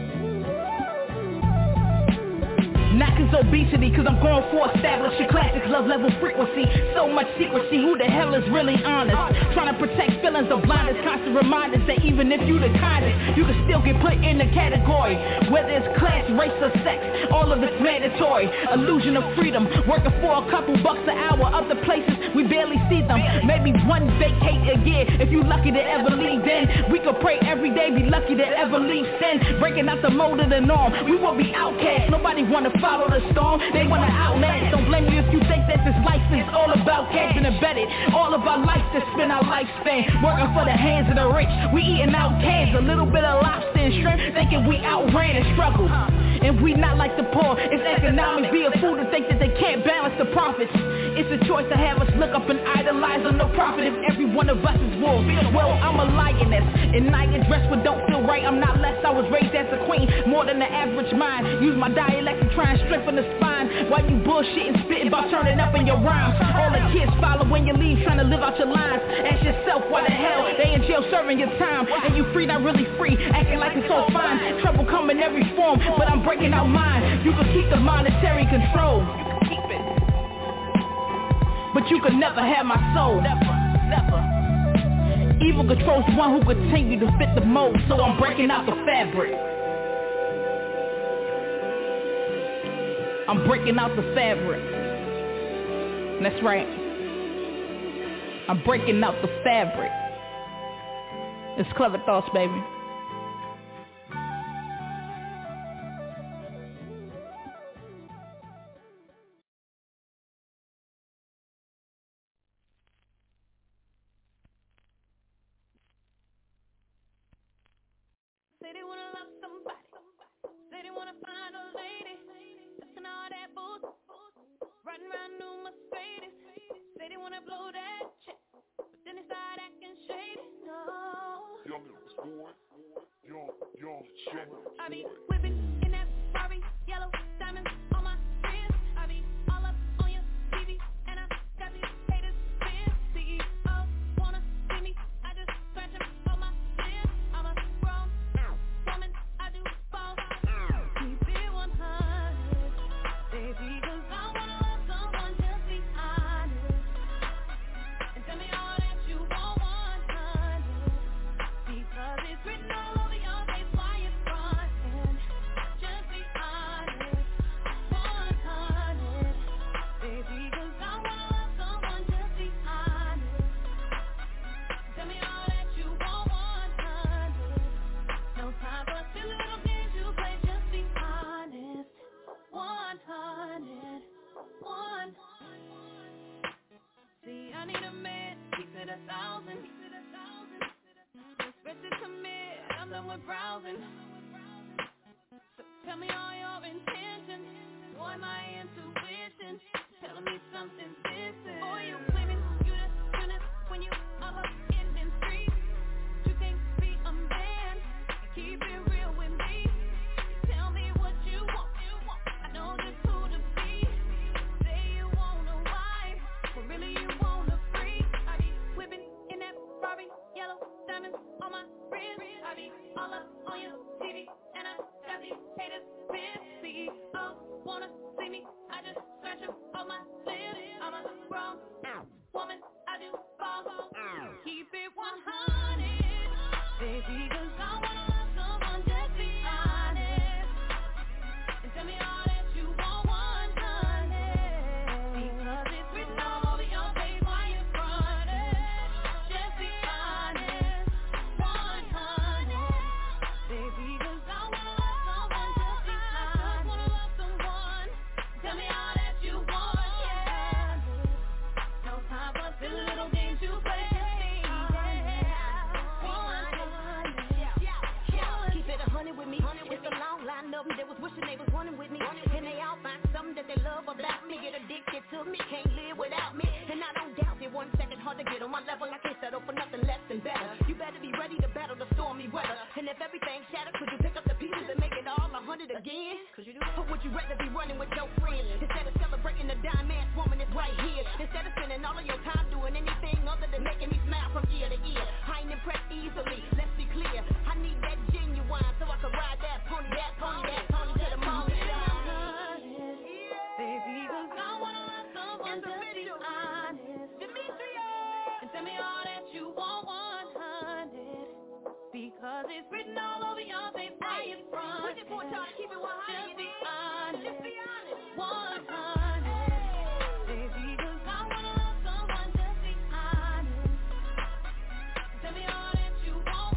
Not cause obesity, cause I'm going for establishing classic love level frequency. So much secrecy, who the hell is really honest? Trying to protect feelings of blindness, constant reminders that even if you the kindest, you can still get put in a category. Whether it's class, race, or sex, all of it's mandatory. Illusion of freedom, working for a couple bucks an hour. Other places, we barely see them. Maybe one vacate a year, if you lucky to ever leave. Then we could pray every day, be lucky to ever leave sin. Breaking out the mold of the norm, we will be outcasts. Nobody wanna follow the storm, they wanna outlast. Don't blame me if you think that this life is all about cash and embedded. All of our life to spend our lifespan working for the hands of the rich. We eating out cans, a little bit of lobster and shrimp, thinking we outran and struggled. And we not like the poor, it's economic. Be a fool to think that they can't balance the profits. It's a choice to have us look up and idolize on the prophet if every one of us is wolves. Well, I'm a lioness, and I get dressed what don't feel right. I'm not less, I was raised as a queen, more than the average mind. Use my dialect to try and strengthen the spine, while you bullshitting, spitting about turning up in your rhymes. All the kids follow when you leave, trying to live out your lines. Ask yourself why the hell they in jail serving your time, and you free, not really free, acting like it's all fine. Trouble come in every form, but I'm breaking out mine. You can keep the monetary control, keep it, but you could never have my soul. Never, never. Evil controls the one who continue to fit the mold, so I'm breaking out the fabric. I'm breaking out the fabric. That's right. I'm breaking out the fabric. It's Clever Thoughts, baby. Say they wanna love somebody. Say they wanna find a lady. Listen all that booze. Riding around new Mercedes. Say they wanna blow that check, but then they start acting shady. No. Yo, what's going? Yo, yo, yo. I be whipping in that Ferrari, yellow diamonds on my wrist. I be all up on your T V, and I got these haters pissed. C E O wanna see me, I just scratch them on my list. I'm a grown woman, I do both. Keep it one hundred, baby, 'cause I wanna love someone, just be honest. And tell me all that you want one hundred, because it's written all over your face while you're frontin'. Just be honest, one hundred, baby, 'cause I wanna love someone, just be honest. Tell me all that you want one hundred. No time for silly little games you play, just be honest. one hundred, one. See, I need a man, keep it a thousand. Just ready to commit, I'm done with browsing. So tell me all your intentions. Boy, my intuition telling me something's missing. Boy, you women, you the goodness when you all up in them streets. You can't be a man, keep it real with me. Tell me what you want, I know just who to be. Say you want a wife, but really you want a freak. I be whipping in that Ferrari, yellow diamonds on my wrist. I be all up on your T V, and I got these haters pissed. C E O wanna see me, I just scratch them me, can't live without me. And I don't doubt it, one second hard to get on my level. I can't settle for nothing less than better. You better be ready to battle the stormy weather. And if everything shattered, could you pick up the pieces and make it all a hundred again? Could you do that? Or would you rather be running with your friends instead of celebrating the diamond woman that's right here? Instead of spending all of your time doing anything other than making me smile from ear to ear. I ain't impressed easily, let's be clear. I need that genuine so I can ride that pony, that pony, that pony to the moon. Baby, cause I wanna love someone to be honest. Demetria, and tell me all that you want, one hundred. Because it's written all over your face, I am front. We just want y'all to keep it one hundred. Just be honest. Just be honest. one hundred. Baby, cause I wanna love someone, just be honest. Tell me all that you want,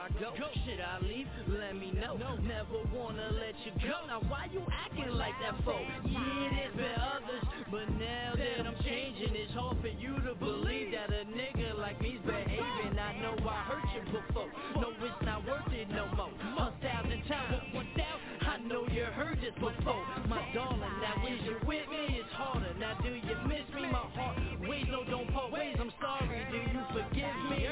I go? Should I leave? Let me know. Never wanna let you go. Now why you acting like that for? Yeah, there's been others, but now that I'm changing, it's hard for you to believe that a nigga like me's behaving. I know I hurt you before. No, it's not worth it no more. A thousand times, one thousand. I know you heard this before, my darling. Now is you with me? It's harder. Now do you miss me? My heart ways, no, don't part ways. I'm sorry. Do you forgive me?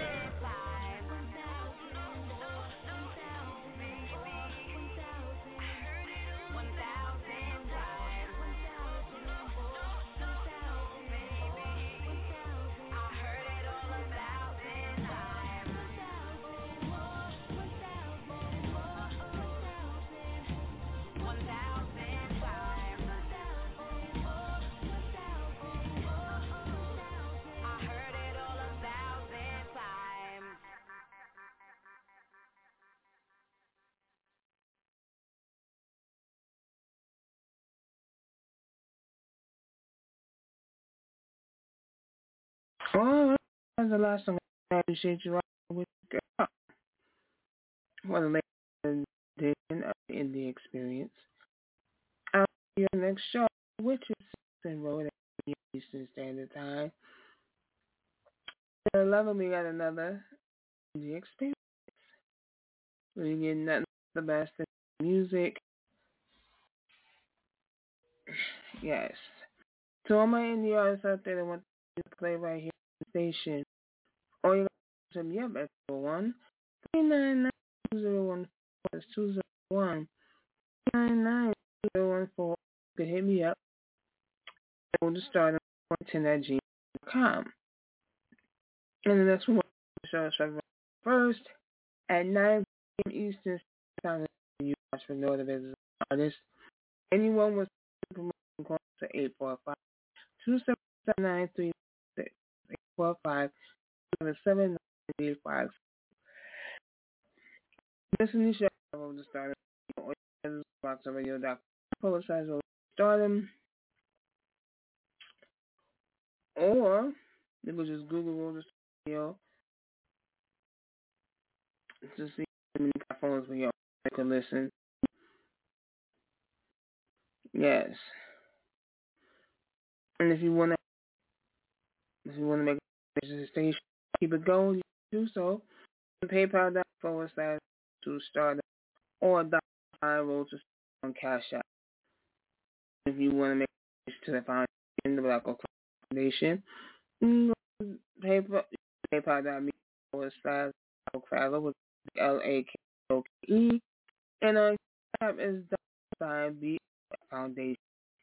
Well, that's the last song. I appreciate you rocking with the girl. What a late edition of the Indie Experience. I'll see you next show, which is six and Road at Eastern Standard Time. At eleven, we got another Indie Experience. We get nothing but the best in music. Yes. To all my indie artists out there that want to play right here on the station, all you got to me up at two oh one, three nine nine, two oh one four. That's two oh one, three nine nine, two oh one four. You can hit me up. We'll just start at ten at gmail dot com. And the next one, the show is February first at nine p.m. Eastern Time. You watch for no other business artists. Anyone with promotion calls to eight four five, two seven seven, nine three six, eight four five, two seven seven, nine three five. Listen to the show from the start of box radio dot com. Publicize will start them. Or you can just Google Roll the Radio to see how many platforms where you can listen. Yes. And if you wanna if you wanna make a station, keep it going, you can do so. PayPal dot forward slash to start or dot roll to on Cash App. If you wanna make a to the foundation, the Black Oak Foundation, PayPal PayPal dot me forward slash Crowler with L A K O K E, and on Cash App is dot B Foundation.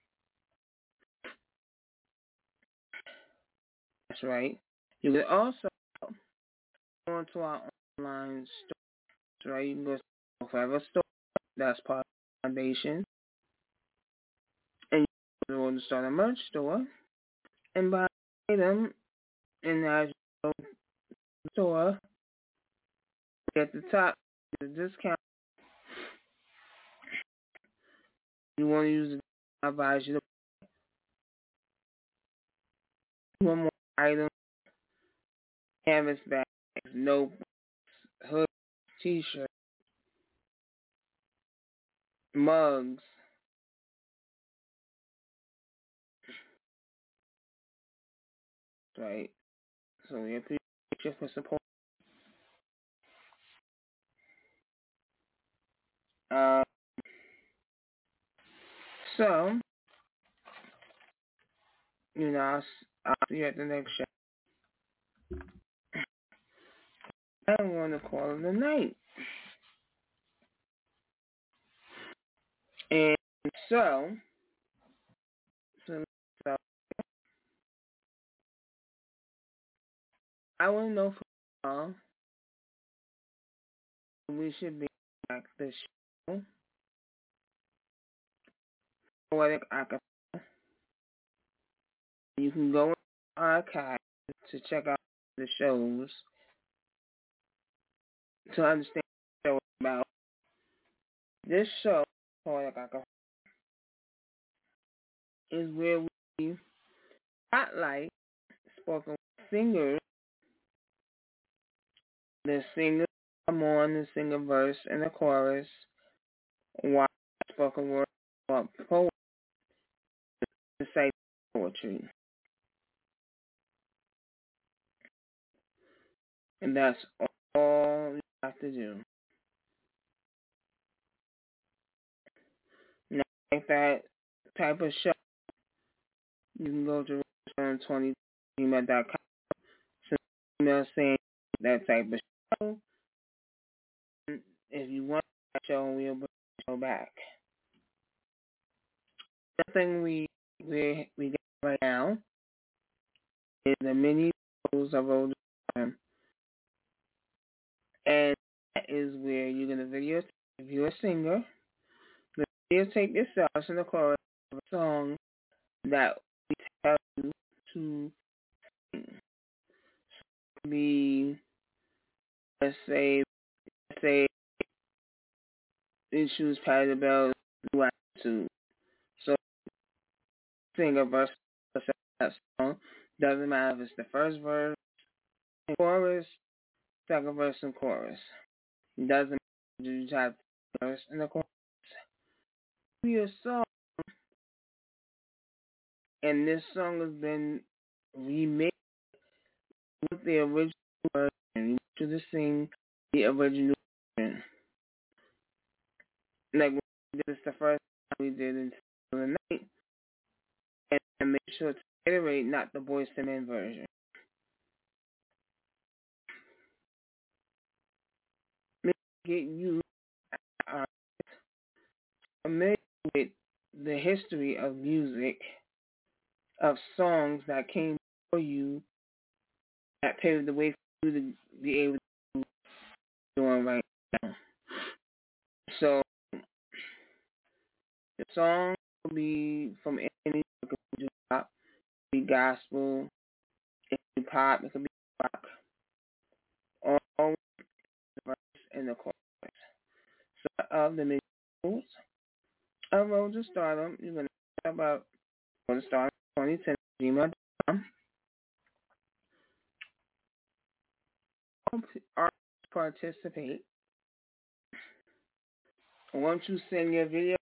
That's right. You can also go into our online store. That's right. You can go to Forever Store. That's part of the foundation. And you can go to start a merch store and buy an item in the actual store. At the top, the discount. You want to use it, I advise you to buy one more item. Canvas bags, notebooks, hood, t-shirts, mugs. Right. So we appreciate you for support. Um, so, you know, I'll, I'll see you at the next show. I want to call it a night. And so, so, so I want to know for y'all, we should be like this show. Poetic Acapella. You can go in the archive to check out the shows to understand what the show is about. This show, Poetic Acapella, is where we spotlight spoken singers, the singers come on and sing a verse and a chorus while spoken word or poet to say poetry. And that's all you have to do. Now, like that type of show, you can go to rose twenty gmail dot com. Send an email saying that type of show. If you want that show, we'll bring the show back. The thing we we we got right now is the mini shows of old time, and that is where you're gonna videotape. If you're a singer, you videotape yourself in the chorus of a song that we tell you to sing. So be let's say let's say issues Patti LaBelle new attitude. So sing a verse of that song. Doesn't matter if it's the first verse and chorus, second verse and chorus. It doesn't matter if you just have the verse and the chorus. Be a song, and this song has been remade with the original version. You want you to sing the original version. Like this is the first time we did in the night, and make sure to iterate not the Boyz two Men version. Make get you uh, familiar with the history of music, of songs that came before you, that paved the way for you to be able to do what you're doing right now. So the song will be from any pop, it could be gospel, it could be pop, it could be rock, all the verse and the chorus. So of the many rules of Road to Stardom, you're going to talk about Road to Stardom twenty ten at gmail dot com. Artists participate. Once you send your video,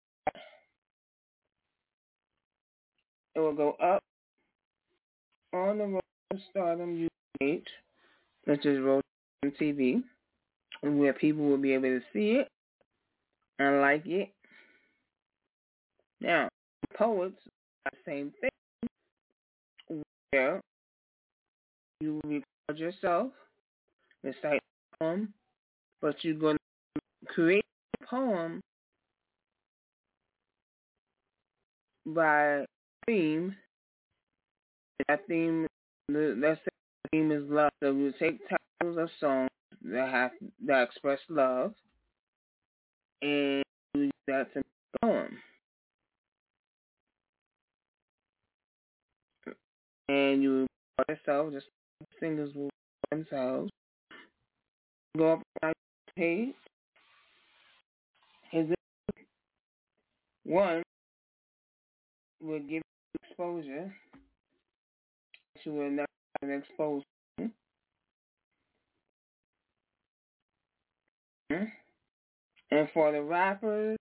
it will go up on the Road to Stardom YouTube page, which is Road to Stardom T V, where people will be able to see it and like it. Now, poets are the same thing, where you record yourself, recite a poem, but you're going to create a poem by theme. That theme, let's say the theme is love. So we take titles of songs that have that express love, and use that to make a poem. And you record yourself, just singers will record themselves. Go up on the page. His one will give you exposure. You will not have an exposure. And for the rappers,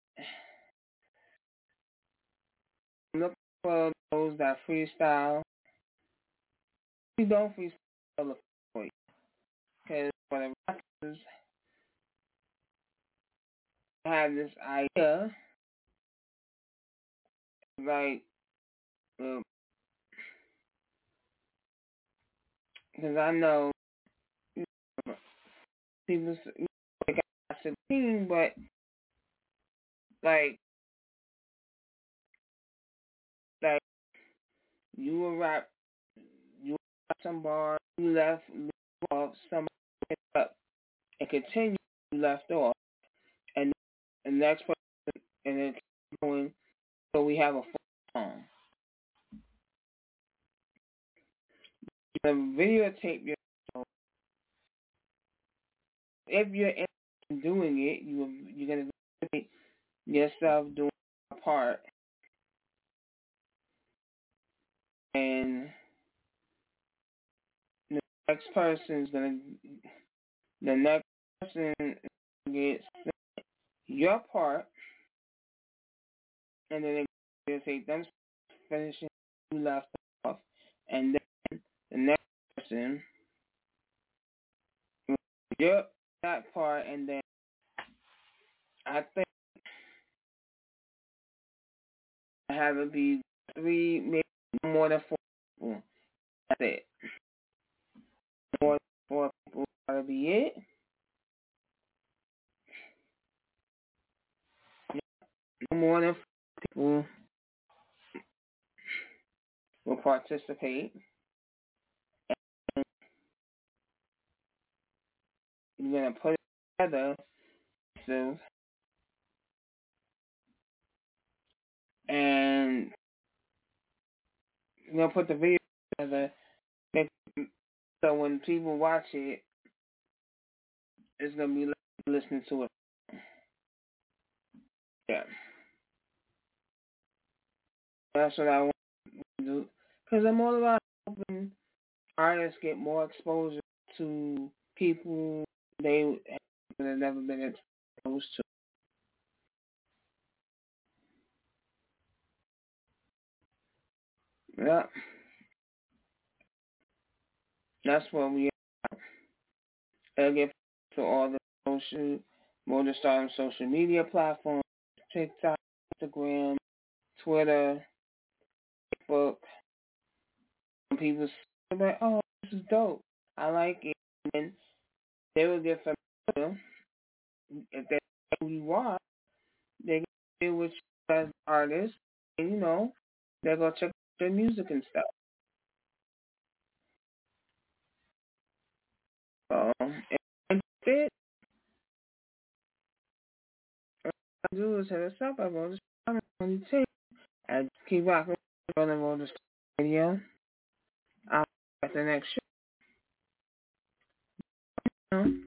look for those that freestyle. If you don't freestyle, look for you. Because for the rappers, I have this idea, like, um, because I know you know, people say, you know, like I said, but like, like you will rap, you will rap some bars, you left off, somebody picked up and continue you left off, and the next person, and then keep going, so we have a full song. You videotape yourself. If you're interested in doing it, you you're gonna videotape yourself doing a part, and the next person is gonna the next person gets your part, and then they say them finishing you left off, and then the next person your that part, and then I think I have it be three, maybe more than four people. That's it. More than four people gotta be it. No more than four people will participate. And you're gonna put it together, so, and you're gonna put the video together. So when people watch it, it's gonna be like listening to it. Yeah, that's what I want to do. Cause I'm all about helping artists get more exposure to people they have never been exposed to. Yeah, that's what we are. It'll get to all the social, more to start on social media platforms, TikTok, Instagram, Twitter, Facebook. And people say, like, oh, this is dope. I like it. And they will get familiar. If they know who you are, they get familiar with you as artists. And, you know, they're going to check out their music and stuff. So, if it's fit, what I do is hit us up. I go to the on the tape. And keep rocking on the road to radio. I'll be at the next show.